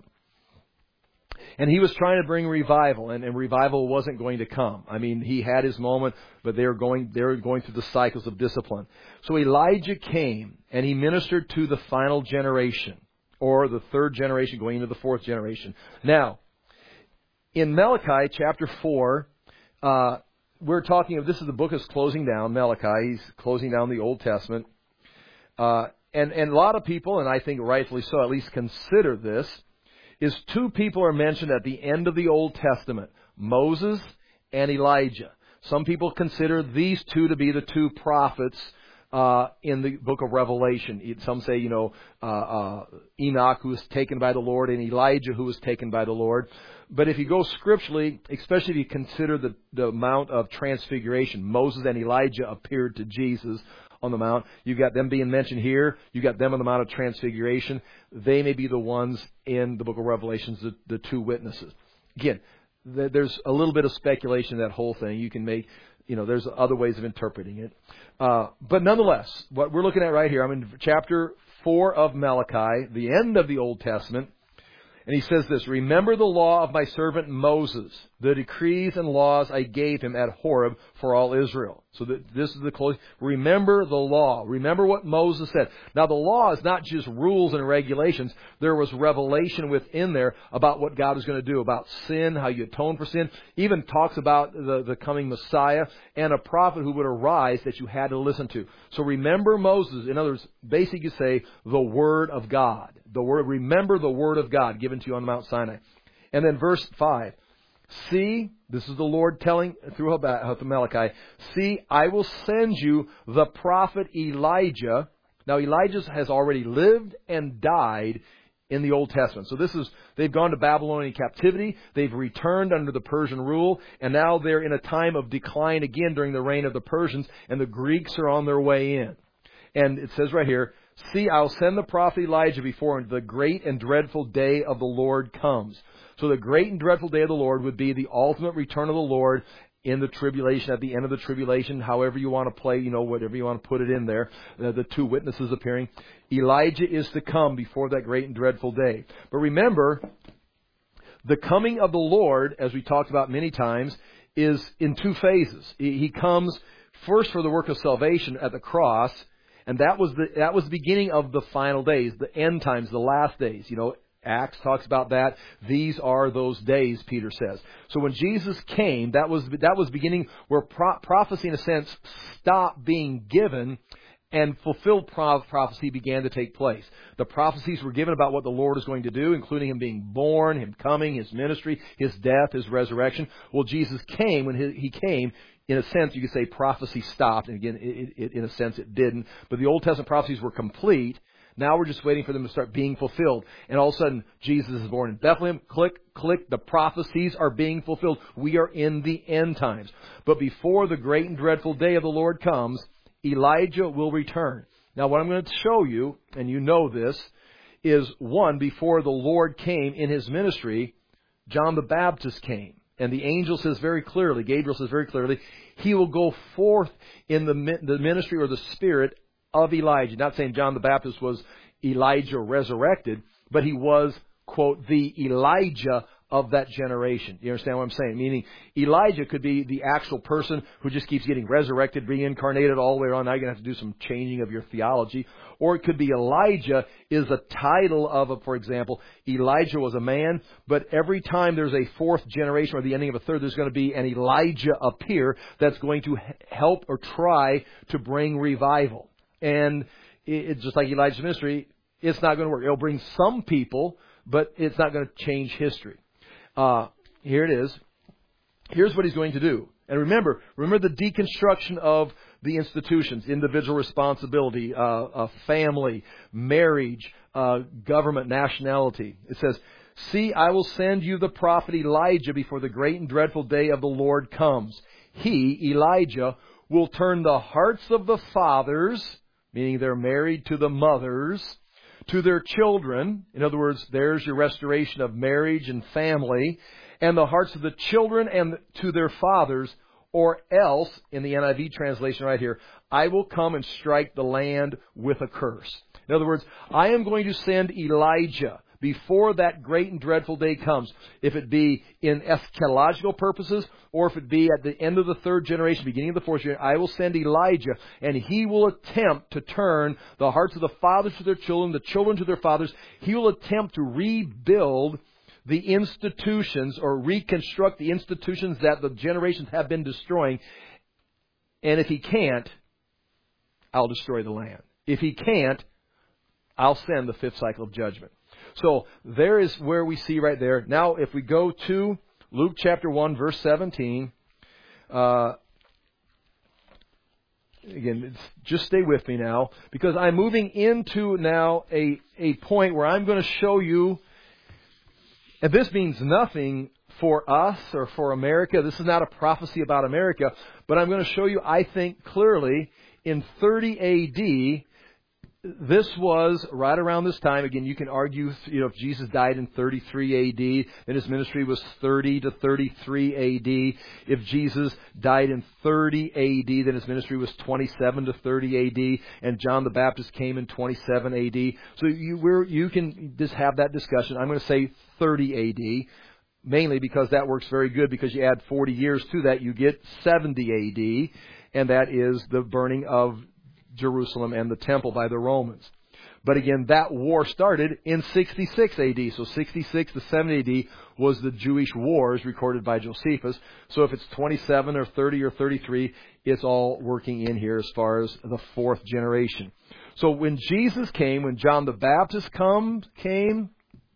And he was trying to bring revival, and revival wasn't going to come. I mean, he had his moment, but they were going through the cycles of discipline. So Elijah came, and he ministered to the final generation, or the third generation going into the fourth generation. Now, in Malachi chapter 4, we're talking of, this is the book is closing down, Malachi. He's closing down the Old Testament. And a lot of people, and I think rightfully so, at least consider this, is two people are mentioned at the end of the Old Testament, Moses and Elijah. Some people consider these two to be the two prophets in the book of Revelation. Some say, Enoch, who was taken by the Lord, and Elijah, who was taken by the Lord. But if you go scripturally, especially if you consider the amount of transfiguration, Moses and Elijah appeared to Jesus on the mount. You've got them being mentioned here. You've got them on the Mount of Transfiguration. They may be the ones in the book of Revelations, the two witnesses. Again, there's a little bit of speculation in that whole thing. You can make, there's other ways of interpreting it. But nonetheless, what we're looking at right here, I'm in chapter 4 of Malachi, the end of the Old Testament. And he says this, remember the law of my servant Moses, the decrees and laws I gave him at Horeb for all Israel. So this is the close. Remember the law. Remember what Moses said. Now the law is not just rules and regulations. There was revelation within there about what God is going to do, about sin, how you atone for sin. Even talks about the coming Messiah and a prophet who would arise that you had to listen to. So remember Moses. In other words, basically you say the Word of God. Remember the Word of God given to you on Mount Sinai. And then verse 5. See, this is the Lord telling through Malachi, see, I will send you the prophet Elijah. Now Elijah has already lived and died in the Old Testament. So they've gone to Babylonian captivity, they've returned under the Persian rule, and now they're in a time of decline again during the reign of the Persians, and the Greeks are on their way in. And it says right here, see, I'll send the prophet Elijah before him. The great and dreadful day of the Lord comes. So the great and dreadful day of the Lord would be the ultimate return of the Lord in the tribulation, at the end of the tribulation, however you want to play, whatever you want to put it in there, the two witnesses appearing. Elijah is to come before that great and dreadful day. But remember, the coming of the Lord, as we talked about many times, is in two phases. He comes first for the work of salvation at the cross, and that was the beginning of the final days, the end times, the last days. Acts talks about that. These are those days, Peter says. So when Jesus came, that was beginning where prophecy, in a sense, stopped being given and fulfilled prophecy began to take place. The prophecies were given about what the Lord is going to do, including Him being born, Him coming, His ministry, His death, His resurrection. Well, Jesus came. When He came, in a sense, you could say prophecy stopped. And again, in a sense, it didn't. But the Old Testament prophecies were complete. Now we're just waiting for them to start being fulfilled. And all of a sudden, Jesus is born in Bethlehem. Click, the prophecies are being fulfilled. We are in the end times. But before the great and dreadful day of the Lord comes, Elijah will return. Now, what I'm going to show you, and you know this, is one, before the Lord came in His ministry, John the Baptist came. And the angel says very clearly, Gabriel says very clearly, he will go forth in the ministry or the spirit of Elijah. Not saying John the Baptist was Elijah resurrected, but he was, quote, the Elijah of that generation. You understand what I'm saying? Meaning Elijah could be the actual person who just keeps getting resurrected, reincarnated all the way around. Now you're going to have to do some changing of your theology. Or it could be Elijah is a title of, for example, Elijah was a man, but every time there's a fourth generation or the ending of a third, there's going to be an Elijah appear that's going to help or try to bring revival. And it's just like Elijah's ministry, it's not going to work. It'll bring some people, but it's not going to change history. Here it is. Here's what he's going to do. And remember the deconstruction of the institutions, individual responsibility, family, marriage, government, nationality. It says, "See, I will send you the prophet Elijah before the great and dreadful day of the Lord comes. He, Elijah, will turn the hearts of the fathers," meaning they're married, "to the mothers, to their children." In other words, there's your restoration of marriage and family. "And the hearts of the children and to their fathers, or else," in the NIV translation right here, "I will come and strike the land with a curse." In other words, I am going to send Elijah before that great and dreadful day comes. If it be in eschatological purposes, or if it be at the end of the third generation, beginning of the fourth generation, I will send Elijah, and he will attempt to turn the hearts of the fathers to their children, the children to their fathers. He will attempt to rebuild the institutions or reconstruct the institutions that the generations have been destroying. And if he can't, I'll destroy the land. If he can't, I'll send the fifth cycle of judgment. So there is where we see right there. Now, if we go to Luke chapter 1, verse 17, again, just stay with me now, because I'm moving into now a point where I'm going to show you, and this means nothing for us or for America. This is not a prophecy about America, but I'm going to show you, I think, clearly in 30 A.D., this was right around this time. Again, you can argue, if Jesus died in 33 A.D., then his ministry was 30 to 33 A.D. If Jesus died in 30 A.D., then his ministry was 27 to 30 A.D., and John the Baptist came in 27 A.D. So you can just have that discussion. I'm going to say 30 A.D., mainly because that works very good, because you add 40 years to that, you get 70 A.D., and that is the burning of Jerusalem and the temple by the Romans. But again, that war started in 66 A.D. So 66 to 70 A.D. was the Jewish wars recorded by Josephus. So if it's 27 or 30 or 33, it's all working in here as far as the fourth generation. So when Jesus came, when John the Baptist came,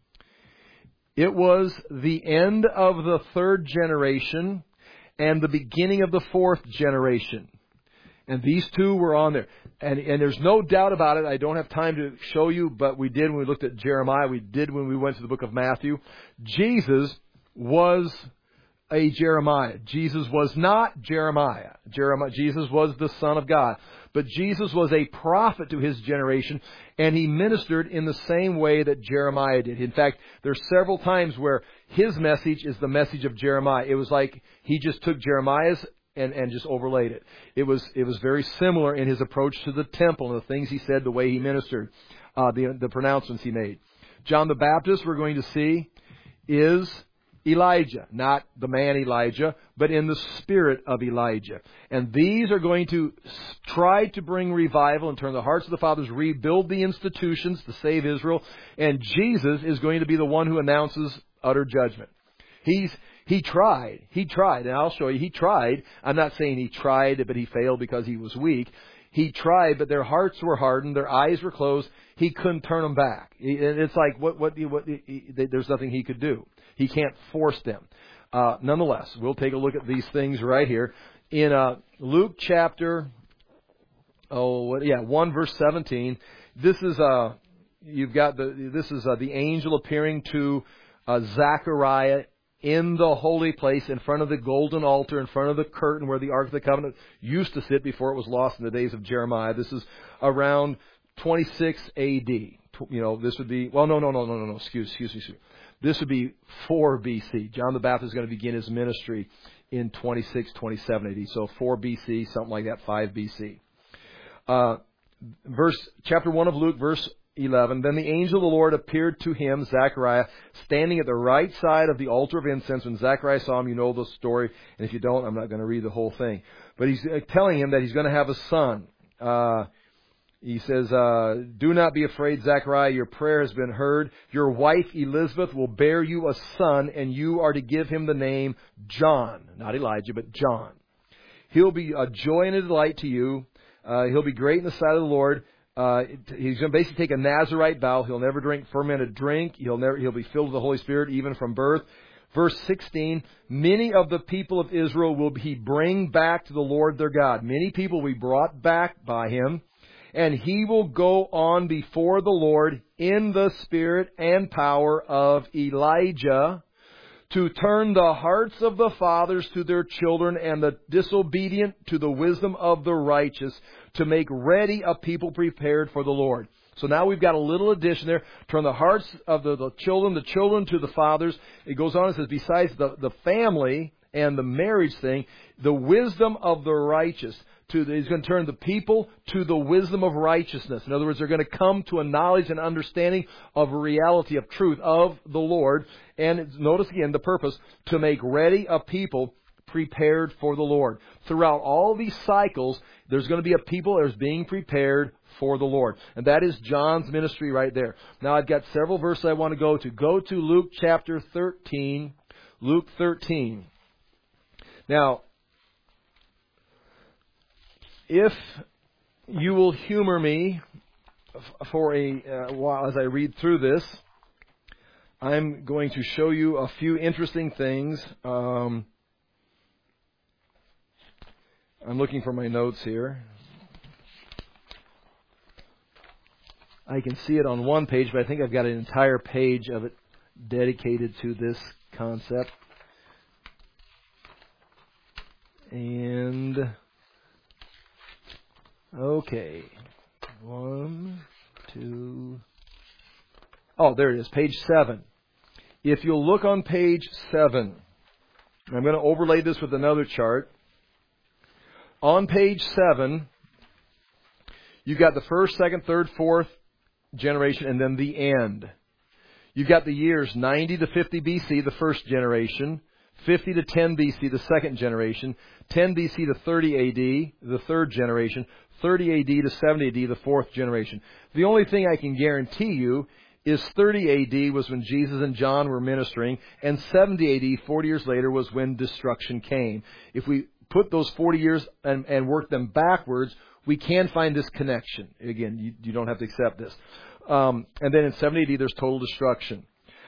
it was the end of the third generation and the beginning of the fourth generation. And these two were on there. And there's no doubt about it. I don't have time to show you, but we did when we looked at Jeremiah. We did when we went to the book of Matthew. Jesus was a Jeremiah. Jesus was not Jeremiah. Jesus was the Son of God. But Jesus was a prophet to his generation, and he ministered in the same way that Jeremiah did. In fact, there's several times where his message is the message of Jeremiah. It was like he just took Jeremiah's and just overlaid it. It was very similar in his approach to the temple and the things he said, the way he ministered, the pronouncements he made. John the Baptist, we're going to see, is Elijah. Not the man Elijah, but in the spirit of Elijah. And these are going to try to bring revival and turn the hearts of the fathers, rebuild the institutions to save Israel. And Jesus is going to be the one who announces utter judgment. He tried, and I'll show you, he tried. I'm not saying he tried, but he failed because he was weak. He tried, but their hearts were hardened, their eyes were closed. He couldn't turn them back. It's like, there's nothing he could do. He can't force them. Nonetheless, we'll take a look at these things right here. In Luke chapter 1 verse 17, this is the angel appearing to Zechariah in the holy place, in front of the golden altar, in front of the curtain where the Ark of the Covenant used to sit before it was lost in the days of Jeremiah. This is around 26 A.D. This would be, no. Excuse me. This would be 4 B.C. John the Baptist is going to begin his ministry in 26, 27 A.D. So 4 B.C., something like that, 5 B.C. Chapter 1 of Luke, verse 11. Then the angel of the Lord appeared to him, Zechariah, standing at the right side of the altar of incense. When Zechariah saw him, you know the story. And if you don't, I'm not going to read the whole thing. But he's telling him that he's going to have a son. He says, do not be afraid, Zechariah. Your prayer has been heard. Your wife Elizabeth will bear you a son, and you are to give him the name John. Not Elijah, but John. He'll be a joy and a delight to you. He'll be great in the sight of the Lord. He's going to basically take a Nazirite vow. He'll never drink fermented drink. He'll be filled with the Holy Spirit even from birth. Verse 16, many of the people of Israel will he bring back to the Lord their God. Many people will be brought back by him. And he will go on before the Lord in the spirit and power of Elijah to turn the hearts of the fathers to their children and the disobedient to the wisdom of the righteous, to make ready a people prepared for the Lord. So now we've got a little addition there. Turn the hearts of the children to the fathers. It goes on and says, besides the family and the marriage thing, the wisdom of the righteous. He's going to turn the people to the wisdom of righteousness. In other words, they're going to come to a knowledge and understanding of reality, of truth, of the Lord. And notice again the purpose, to make ready a people prepared for the Lord. Throughout all these cycles, there's going to be a people that is being prepared for the Lord. And that is John's ministry right there. Now I've got several verses I want to go to. Go to Luke chapter 13. Luke 13. Now, if you will humor me for a while as I read through this, I'm going to show you a few interesting things. I'm looking for my notes here. I can see it on one page, but I think I've got an entire page of it dedicated to this concept. And okay, 1, 2. Oh, there it is, page 7. If you'll look on page 7, I'm going to overlay this with another chart. On page 7, you've got the first, second, third, fourth generation, and then the end. You've got the years 90 to 50 BC, the first generation, 50 to 10 BC, the second generation, 10 BC to 30 AD, the third generation, 30 AD to 70 AD, the fourth generation. The only thing I can guarantee you is 30 AD was when Jesus and John were ministering, and 70 AD, 40 years later, was when destruction came. If we put those 40 years and work them backwards, we can find this connection. Again, you don't have to accept this. And then in 70 AD, there's total destruction.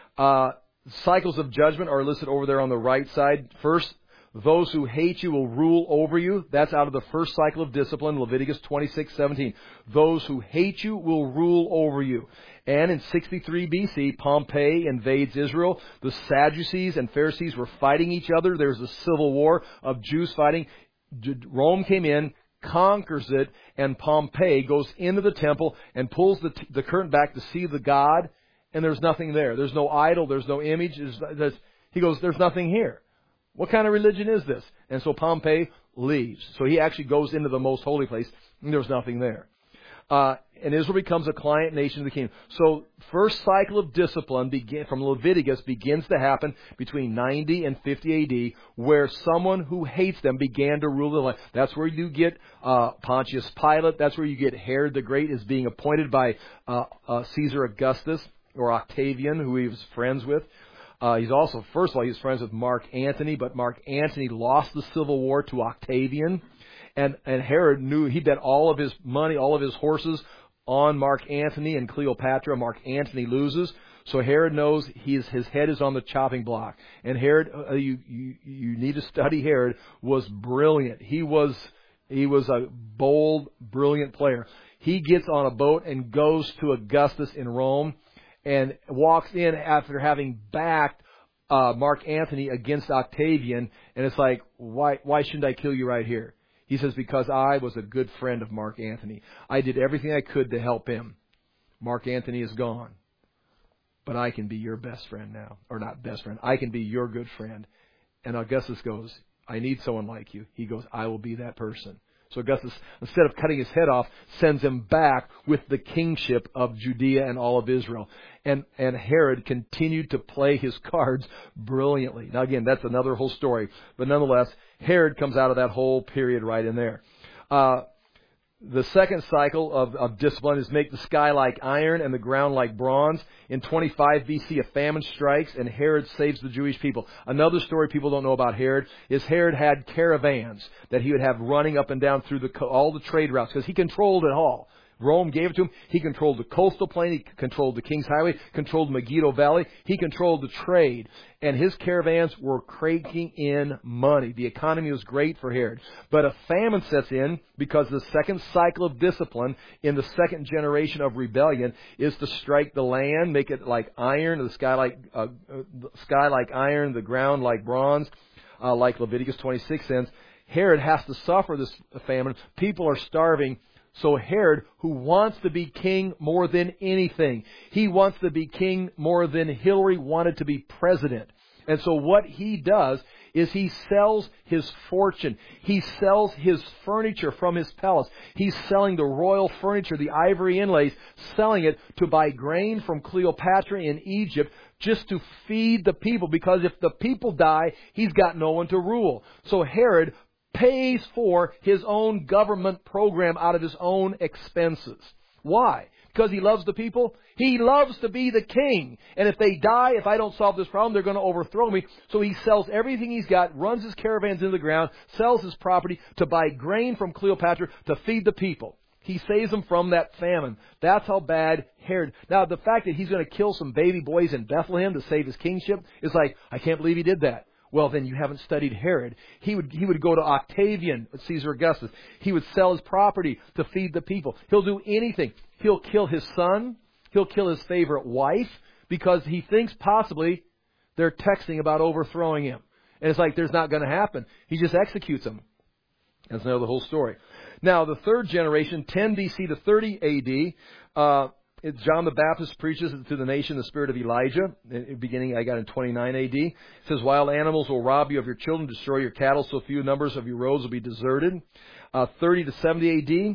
Cycles of judgment are listed over there on the right side. First, those who hate you will rule over you. That's out of the first cycle of discipline, Leviticus 26:17. Those who hate you will rule over you. And in 63 BC, Pompey invades Israel. The Sadducees and Pharisees were fighting each other. There's a civil war of Jews fighting. Rome came in, conquers it, and Pompey goes into the temple and pulls the curtain back to see the God, and there's nothing there. There's no idol. There's no image. He goes, there's nothing here. What kind of religion is this? And so Pompey leaves. So he actually goes into the most holy place, and there's nothing there. And Israel becomes a client nation of the kingdom. So first cycle of discipline from Leviticus begins to happen between 90 and 50 AD, where someone who hates them began to rule the land. That's where you get Pontius Pilate. That's where you get Herod the Great is being appointed by Caesar Augustus or Octavian, who he was friends with. He's also, first of all, he was friends with Mark Antony, but Mark Antony lost the civil war to Octavian. And Herod knew he bet all of his money, all of his horses on Mark Antony and Cleopatra. Mark Antony loses. So Herod knows his head is on the chopping block. And Herod, you need to study Herod, was brilliant. He was a bold, brilliant player. He gets on a boat and goes to Augustus in Rome and walks in after having backed Mark Antony against Octavian, and it's like, why shouldn't I kill you right here? He says, because I was a good friend of Mark Antony. I did everything I could to help him. Mark Antony is gone. But I can be your best friend now. Or not best friend. I can be your good friend. And Augustus goes, I need someone like you. He goes, I will be that person. So Augustus, instead of cutting his head off, sends him back with the kingship of Judea and all of Israel. And Herod continued to play his cards brilliantly. Now again, that's another whole story. But nonetheless, Herod comes out of that whole period right in there. The second cycle of discipline is make the sky like iron and the ground like bronze. In 25 BC, a famine strikes and Herod saves the Jewish people. Another story people don't know about Herod is Herod had caravans that he would have running up and down through all the trade routes because he controlled it all. Rome gave it to him. He controlled the coastal plain. He controlled the King's Highway, controlled Megiddo Valley. He controlled the trade. And his caravans were cranking in money. The economy was great for Herod. But a famine sets in because the second cycle of discipline in the second generation of rebellion is to strike the land, make it like iron, the sky like iron, the ground like bronze, like Leviticus 26 says. Herod has to suffer this famine. People are starving. So Herod, who wants to be king more than anything, he wants to be king more than Hillary wanted to be president. And so what he does is he sells his fortune. He sells his furniture from his palace. He's selling the royal furniture, the ivory inlays, selling it to buy grain from Cleopatra in Egypt just to feed the people. Because if the people die, he's got no one to rule. So Herod pays for his own government program out of his own expenses. Why? Because he loves the people? He loves to be the king. And if they die, if I don't solve this problem, they're going to overthrow me. So he sells everything he's got, runs his caravans into the ground, sells his property to buy grain from Cleopatra to feed the people. He saves them from that famine. That's how bad Herod. Now, the fact that he's going to kill some baby boys in Bethlehem to save his kingship is like, I can't believe he did that. Well, then you haven't studied Herod. He would go to Octavian, Caesar Augustus. He would sell his property to feed the people. He'll do anything. He'll kill his son. He'll kill his favorite wife because he thinks possibly they're texting about overthrowing him. And it's like, there's not going to happen. He just executes them. That's another whole story. Now, the third generation, 10 BC to 30 AD, John the Baptist preaches to the nation the spirit of Elijah. Beginning, I got in 29 AD. It says, wild animals will rob you of your children, destroy your cattle, so few numbers of your roads will be deserted. 30 to 70 AD.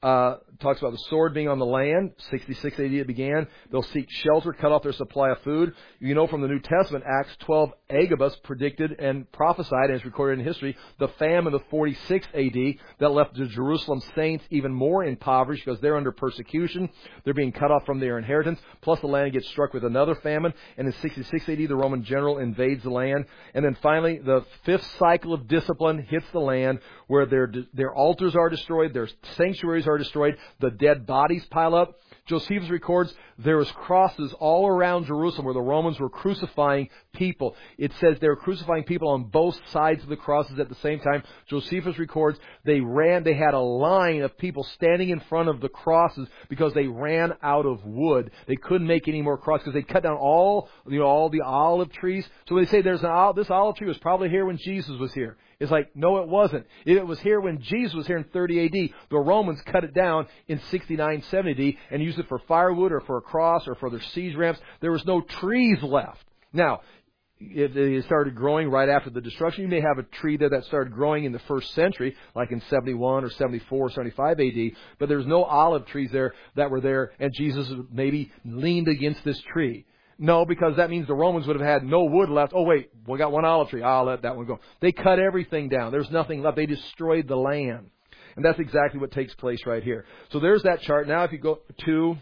Talks about the sword being on the land. 66 AD it began. They'll seek shelter, cut off their supply of food. You know from the New Testament, Acts 12, Agabus predicted and prophesied, and it's recorded in history, the famine of 46 AD that left the Jerusalem saints even more impoverished because they're under persecution. They're being cut off from their inheritance. Plus the land gets struck with another famine. And in 66 AD, the Roman general invades the land. And then finally, the fifth cycle of discipline hits the land where their altars are destroyed, their sanctuaries are destroyed, the dead bodies pile up. Josephus records there was crosses all around Jerusalem where the Romans were crucifying people. It says they were crucifying people on both sides of the crosses at the same time. Josephus records they had a line of people standing in front of the crosses because they ran out of wood. They couldn't make any more crosses because they cut down all the olive trees. So when they say this olive tree was probably here when Jesus was here. It's like, no, it wasn't. It was here when Jesus was here in 30 AD. The Romans cut it down in 69, 70 AD and used it for firewood or for a cross or for their siege ramps. There was no trees left. Now, if they started growing right after the destruction, you may have a tree there that started growing in the first century, like in 71 or 74 or 75 AD, but there's no olive trees there that were there, and Jesus maybe leaned against this tree. No, because that means the Romans would have had no wood left. Oh, wait, we got one olive tree. I'll let that one go. They cut everything down. There's nothing left. They destroyed the land. And that's exactly what takes place right here. So there's that chart. Now if you go to,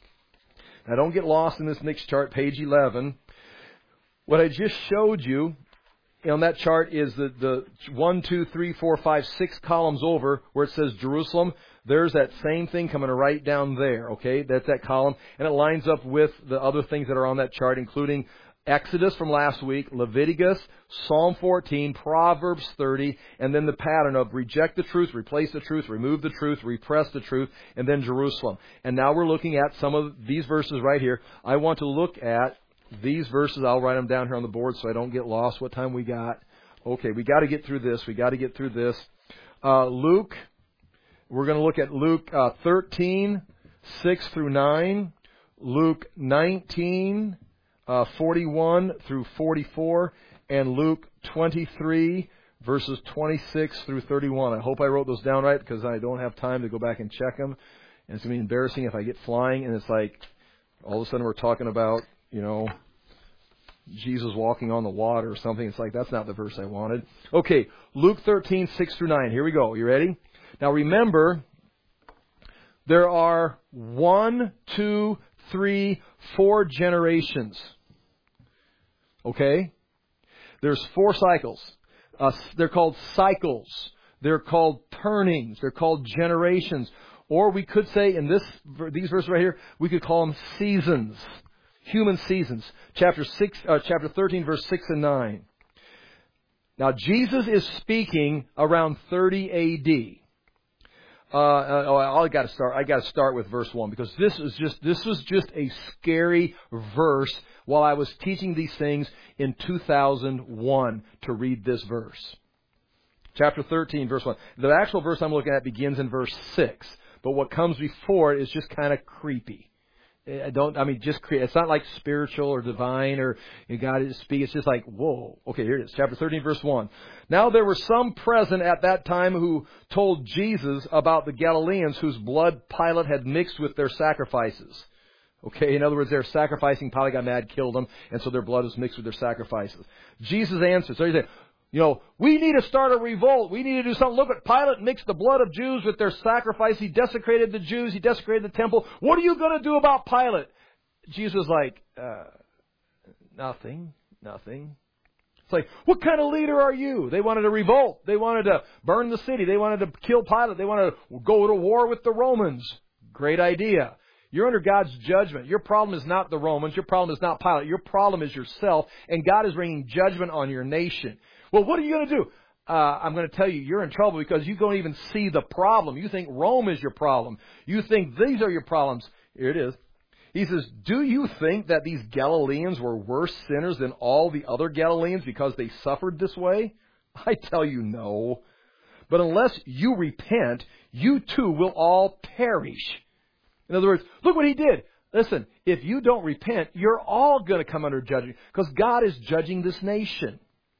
now don't get lost in this next chart, page 11. What I just showed you on that chart is the 1, 2, 3, 4, 5, 6 columns over where it says Jerusalem. There's that same thing coming right down there, okay? That's that column. And it lines up with the other things that are on that chart, including Exodus from last week, Leviticus, Psalm 14, Proverbs 30, and then the pattern of reject the truth, replace the truth, remove the truth, repress the truth, and then Jerusalem. And now we're looking at some of these verses right here. I want to look at these verses, I'll write them down here on the board so I don't get lost. What time we got? Okay, we got to get through this. Luke, we're going to look at Luke 13, 6 through 9. Luke 19, 41 through 44. And Luke 23, verses 26 through 31. I hope I wrote those down right because I don't have time to go back and check them. And it's going to be embarrassing if I get flying and it's like all of a sudden we're talking about, Jesus walking on the water or something. It's like, that's not the verse I wanted. Okay, Luke 13, 6 through 9. Here we go. You ready? Now remember, there are 1, 2, 3, 4 generations. Okay? There's 4 cycles. They're called cycles. They're called turnings. They're called generations. Or we could say in these verses right here, we could call them seasons. Human seasons. Chapter 13, verse 6 and 9. Now, Jesus is speaking around 30 A.D. I got to start with verse 1 because this was just a scary verse while I was teaching these things in 2001 to read this verse. Chapter 13, verse 1. The actual verse I'm looking at begins in verse 6, but what comes before it is just kind of creepy. It's not like spiritual or divine or God is speaking. It's just like, whoa. Okay, here it is. Chapter 13, verse 1. Now there were some present at that time who told Jesus about the Galileans whose blood Pilate had mixed with their sacrifices. Okay, in other words, they're sacrificing. Pilate got mad, killed them, and so their blood is mixed with their sacrifices. Jesus answered. So he said, we need to start a revolt. We need to do something. Look at Pilate mixed the blood of Jews with their sacrifice. He desecrated the Jews. He desecrated the temple. What are you going to do about Pilate? Jesus was like, nothing. It's like, what kind of leader are you? They wanted a revolt. They wanted to burn the city. They wanted to kill Pilate. They wanted to go to war with the Romans. Great idea. You're under God's judgment. Your problem is not the Romans. Your problem is not Pilate. Your problem is yourself. And God is bringing judgment on your nation. Well, what are you going to do? I'm going to tell you, you're in trouble because you don't even see the problem. You think Rome is your problem. You think these are your problems. Here it is. He says, do you think that these Galileans were worse sinners than all the other Galileans because they suffered this way? I tell you no. But unless you repent, you too will all perish. In other words, look what he did. Listen, if you don't repent, you're all going to come under judgment because God is judging this nation.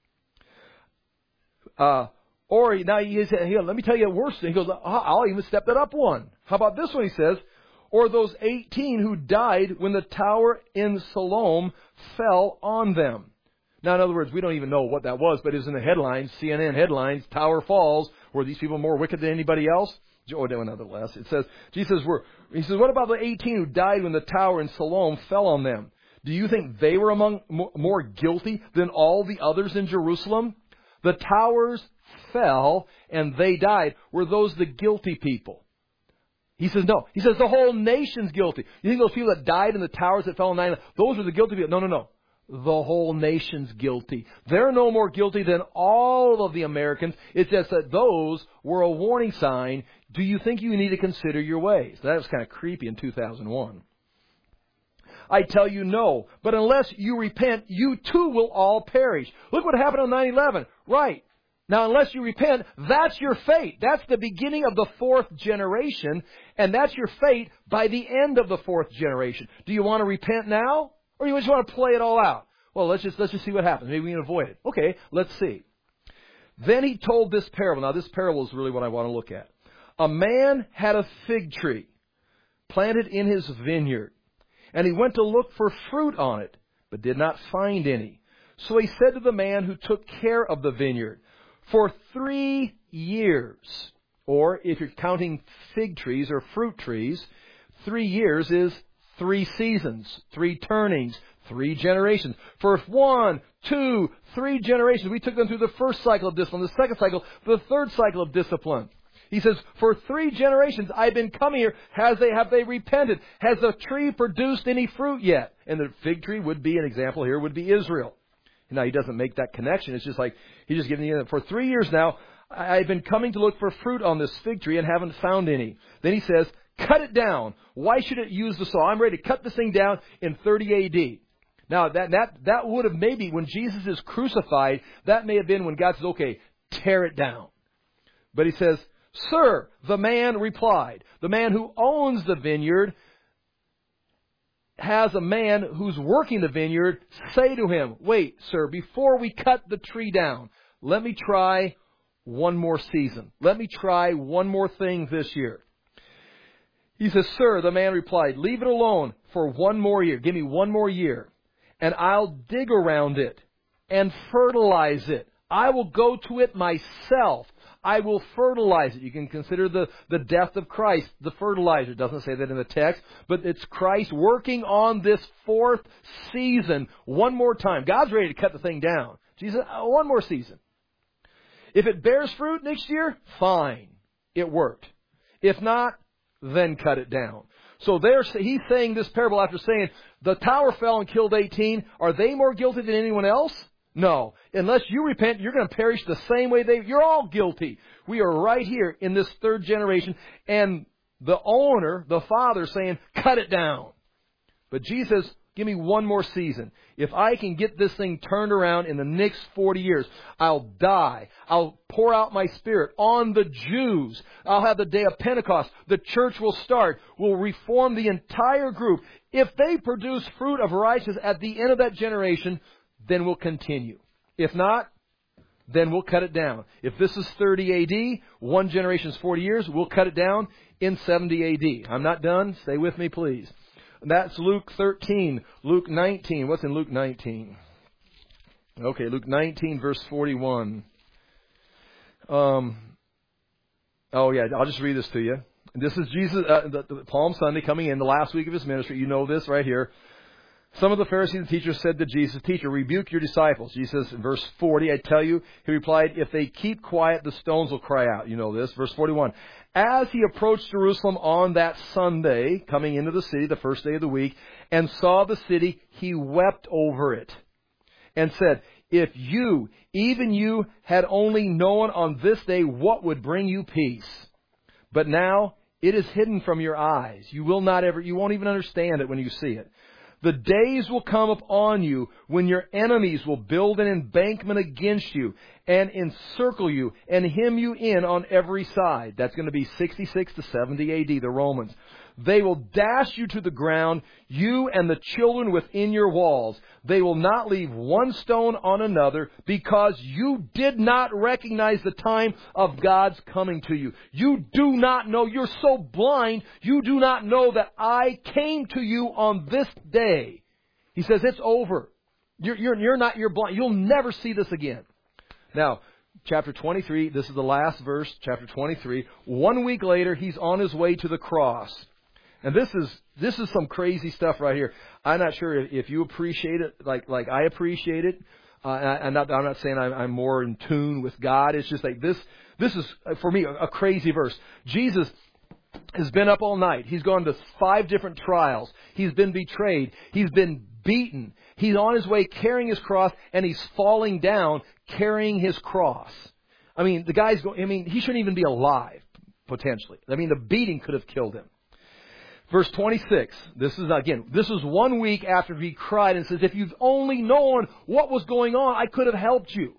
Now he said, here, let me tell you a worse thing. He goes, I'll even step that up one. How about this one? He says, or those 18 who died when the tower in Siloam fell on them. Now, in other words, we don't even know what that was, but it was in the headlines, CNN headlines, tower falls. Were these people more wicked than anybody else? Oh, no, nonetheless. It says, he says, what about the 18 who died when the tower in Siloam fell on them? Do you think they were among more guilty than all the others in Jerusalem? The towers fell and they died. Were those the guilty people? He says, no. He says the whole nation's guilty. You think those people that died in the towers that fell in 9/11, those are the guilty people? No. The whole nation's guilty. They're no more guilty than all of the Americans. It's just that those were a warning sign. Do you think you need to consider your ways? That was kind of creepy in 2001. I tell you no. But unless you repent, you too will all perish. Look what happened on 9/11. Right. Now, unless you repent, that's your fate. That's the beginning of the 4th generation. And that's your fate by the end of the 4th generation. Do you want to repent now? Or do you just want to play it all out? Well, let's just see what happens. Maybe we can avoid it. Okay, let's see. Then he told this parable. Now, this parable is really what I want to look at. A man had a fig tree planted in his vineyard. And he went to look for fruit on it, but did not find any. So he said to the man who took care of the vineyard, for 3 years, or if you're counting fig trees or fruit trees, 3 years is 3 seasons, 3 turnings, 3 generations. For 1, 2, 3 generations, we took them through the first cycle of discipline, the second cycle, the third cycle of discipline. He says, for 3 generations I've been coming here. Have they repented? Has the tree produced any fruit yet? And the fig tree would be, an example here, would be Israel. Now, he doesn't make that connection. It's just like, he's just giving you, for 3 years now, I've been coming to look for fruit on this fig tree and haven't found any. Then he says, cut it down. Why should it use the saw? I'm ready to cut this thing down in 30 A.D. Now, that would have maybe, when Jesus is crucified, that may have been when God says, okay, tear it down. But he says, "Sir," the man replied. The man who owns the vineyard has a man who's working the vineyard say to him, "Wait, sir, before we cut the tree down, let me try one more season. Let me try one more thing this year." He says, "Sir," the man replied, "leave it alone for one more year. Give me one more year, and I'll dig around it and fertilize it. I will go to it myself. I will fertilize it." You can consider the death of Christ the fertilizer. It doesn't say that in the text, but it's Christ working on this fourth season one more time. God's ready to cut the thing down. Jesus, one more season. If it bears fruit next year, fine. It worked. If not, then cut it down. So he's saying this parable after saying, the tower fell and killed 18. Are they more guilty than anyone else? No. Unless you repent, you're going to perish the same way you're all guilty. We are right here in this third generation. And the owner, the father, saying, cut it down. But Jesus, give me one more season. If I can get this thing turned around in the next 40 years, I'll die. I'll pour out my Spirit on the Jews. I'll have the day of Pentecost. The church will start. We'll reform the entire group. If they produce fruit of righteousness at the end of that generation, then we'll continue. If not, then we'll cut it down. If this is 30 AD, one generation is 40 years, we'll cut it down in 70 AD. I'm not done. Stay with me, please. That's Luke 13. Luke 19. What's in Luke 19? Okay, Luke 19, verse 41. Oh, yeah, I'll just read this to you. This is Jesus, the Palm Sunday coming in, the last week of His ministry. You know this right here. Some of the Pharisees and teachers said to Jesus, "Teacher, rebuke your disciples." Jesus, in verse 40, "I tell you," He replied, "if they keep quiet, the stones will cry out." You know this. Verse 41. "As He approached Jerusalem on that Sunday, coming into the city, the first day of the week, and saw the city, He wept over it and said, 'If you, even you, had only known on this day what would bring you peace. But now it is hidden from your eyes. You won't even understand it when you see it. The days will come upon you when your enemies will build an embankment against you and encircle you and hem you in on every side." That's going to be 66 to 70 AD, the Romans. "They will dash you to the ground, you and the children within your walls. They will not leave one stone on another, because you did not recognize the time of God's coming to you." You do not know. You're so blind, you do not know that I came to you on this day. He says, it's over. You're blind. You'll never see this again. Now, chapter 23, this is the last verse, chapter 23. 1 week later, He's on His way to the cross. And this is some crazy stuff right here. I'm not sure if you appreciate it like I appreciate it. I'm not saying I'm more in tune with God. It's just like this is, for me, a crazy verse. Jesus has been up all night. He's gone to 5 different trials. He's been betrayed. He's been beaten. He's on His way carrying His cross, and He's falling down carrying His cross. I mean, he shouldn't even be alive, potentially. I mean, the beating could have killed Him. Verse 26, this is 1 week after He cried and says, "If you've only known what was going on, I could have helped you."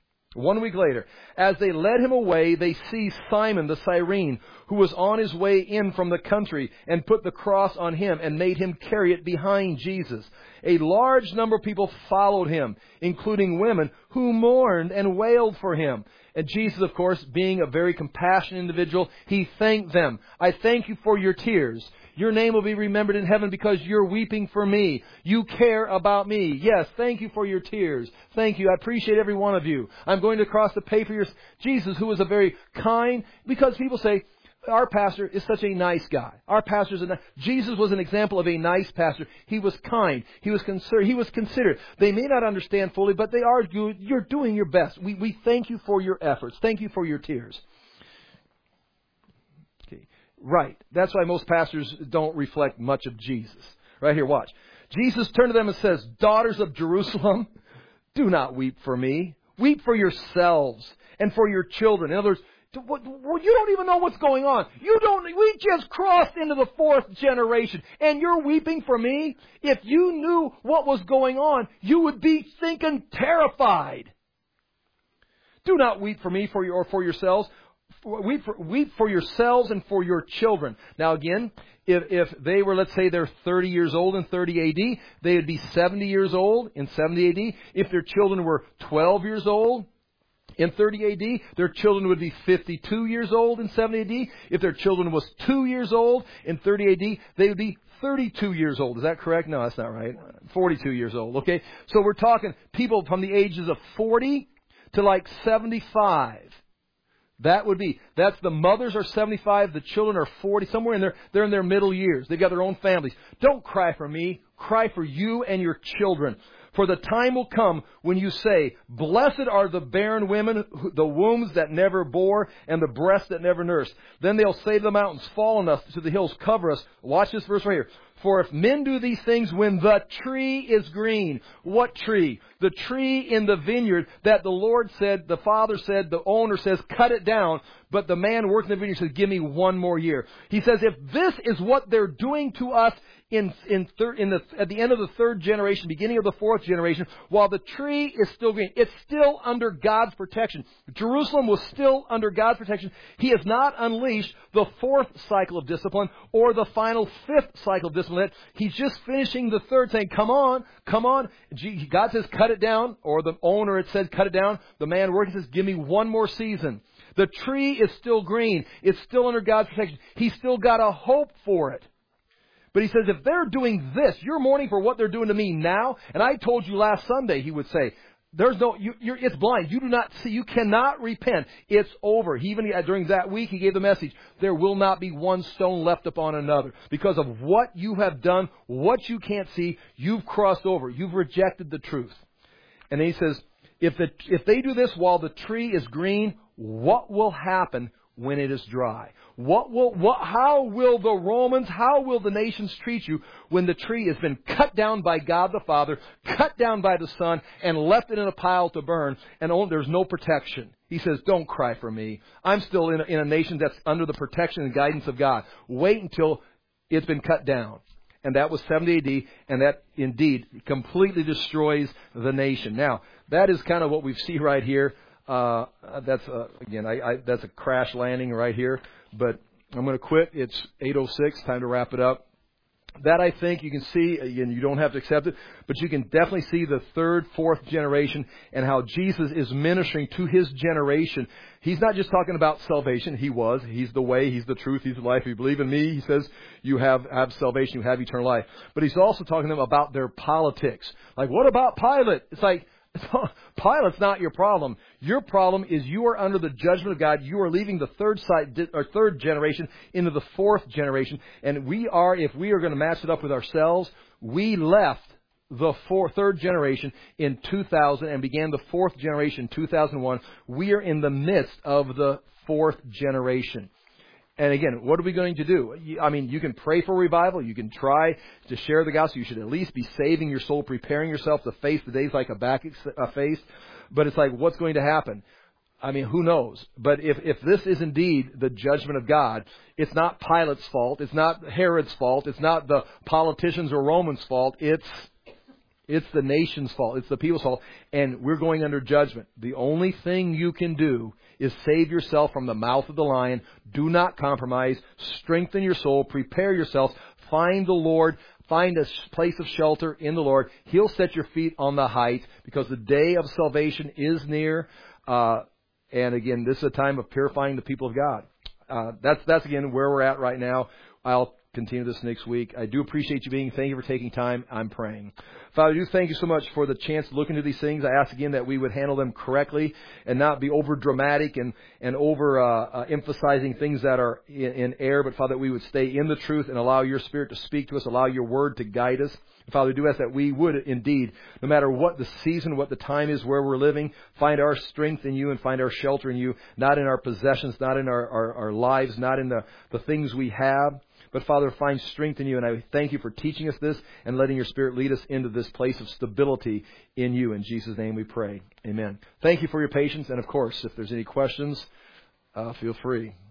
1 week later, as they led Him away, they seized Simon the Cyrene, who was on his way in from the country, and put the cross on him and made him carry it behind Jesus. A large number of people followed Him, including women who mourned and wailed for Him. And Jesus, of course, being a very compassionate individual, He thanked them. "I thank you for your tears. Your name will be remembered in heaven because you're weeping for me. You care about me. Yes, thank you for your tears. Thank you. I appreciate every one of you. I'm going to the cross to pay for your..." Jesus, who was a very kind, because people say, our pastor is such a nice guy. Jesus was an example of a nice pastor. He was kind. He was considerate. They may not understand fully, but they are good. You're doing your best. We thank you for your efforts. Thank you for your tears. Right. That's why most pastors don't reflect much of Jesus. Right here, watch. Jesus turned to them and says, "Daughters of Jerusalem, do not weep for me. Weep for yourselves and for your children." In other words, You don't even know what's going on. We just crossed into the 4th generation, and you're weeping for me? If you knew what was going on, you would be thinking terrified. Do not weep for me or for yourselves. Weep for yourselves and for your children. Now again, if they were, let's say they're 30 years old in 30 AD, they would be 70 years old in 70 AD. If their children were 12 years old in 30 AD, their children would be 52 years old in 70 AD. If their children was 2 years old in 30 AD, they would be 32 years old. Is that correct? No, that's not right. 42 years old. Okay? So we're talking people from the ages of 40 to like 75. That's the mothers are 75, the children are 40, somewhere in there, they're in their middle years. They've got their own families. Don't cry for me. Cry for you and your children. For the time will come when you say, blessed are the barren women, the wombs that never bore, and the breasts that never nursed. Then they'll say to the mountains, fall on us, to the hills, cover us. Watch this verse right here. For if men do these things when the tree is green. What tree? The tree in the vineyard that the Lord said, the Father said, the owner says, cut it down. But the man working in the vineyard says, give me one more year. He says, if this is what they're doing to us at the end of the 3rd generation, beginning of the 4th generation, while the tree is still green, it's still under God's protection. Jerusalem was still under God's protection. He has not unleashed the 4th cycle of discipline or the final 5th cycle of discipline. He's just finishing the 3rd, saying, come on. God says, cut it down, or the owner, it said, cut it down. The man working says, give me one more season. The tree is still green. It's still under God's protection. He's still got a hope for it. But he says, if they're doing this, you're mourning for what they're doing to me now. And I told you last Sunday, he would say, it's blind. You do not see. You cannot repent. It's over. During that week, he gave the message, there will not be one stone left upon another. Because of what you have done, what you can't see, you've crossed over. You've rejected the truth. And then he says, if they do this while the tree is green, what will happen when it is dry? How will the Romans, how will the nations treat you when the tree has been cut down by God the Father, cut down by the Son, and left it in a pile to burn, and there's no protection? He says, don't cry for me. I'm still in a nation that's under the protection and guidance of God. Wait until it's been cut down. And that was 70 AD, and that indeed completely destroys the nation. Now, that is kind of what we see right here. That's a crash landing right here. But I'm going to quit. It's 8:06. Time to wrap it up. That, I think, you can see, again, you don't have to accept it, but you can definitely see the 3rd, 4th generation and how Jesus is ministering to his generation. He's not just talking about salvation. He's the way, he's the truth, he's the life. If you believe in me, he says, you have salvation, you have eternal life. But he's also talking to them about their politics. Like, what about Pilate? It's like, Pilate's not your problem. Your problem is you are under the judgment of God. You are leaving the 3rd generation into the 4th generation. And if we are going to match it up with ourselves, we left the 3rd generation in 2000 and began the 4th generation in 2001. We are in the midst of the 4th generation. And again, what are we going to do? I mean, you can pray for revival. You can try to share the gospel. You should at least be saving your soul, preparing yourself to face the days like Habakkuk faced. But it's like, what's going to happen? I mean, who knows? But if this is indeed the judgment of God, it's not Pilate's fault. It's not Herod's fault. It's not the politicians or Romans' fault. It's the nation's fault. It's the people's fault. And we're going under judgment. The only thing you can do is save yourself from the mouth of the lion. Do not compromise. Strengthen your soul. Prepare yourself. Find the Lord. Find a place of shelter in the Lord. He'll set your feet on the height because the day of salvation is near. And again, this is a time of purifying the people of God. That's again where we're at right now. I'll continue this next week. I do appreciate you thank you for taking time. I'm praying. Father, I do thank you so much for the chance to look into these things. I ask again that we would handle them correctly and not be over dramatic and over emphasizing things that are in error, but Father, that we would stay in the truth and allow your Spirit to speak to us, allow your word to guide us. Father, we do ask that we would indeed, no matter what the season, what the time is, where we're living, find our strength in you and find our shelter in you, not in our possessions, not in our lives, not in the things we have. But Father, find strength in you, and I thank you for teaching us this and letting your Spirit lead us into this place of stability in you. In Jesus' name we pray. Amen. Thank you for your patience, and of course, if there's any questions, feel free.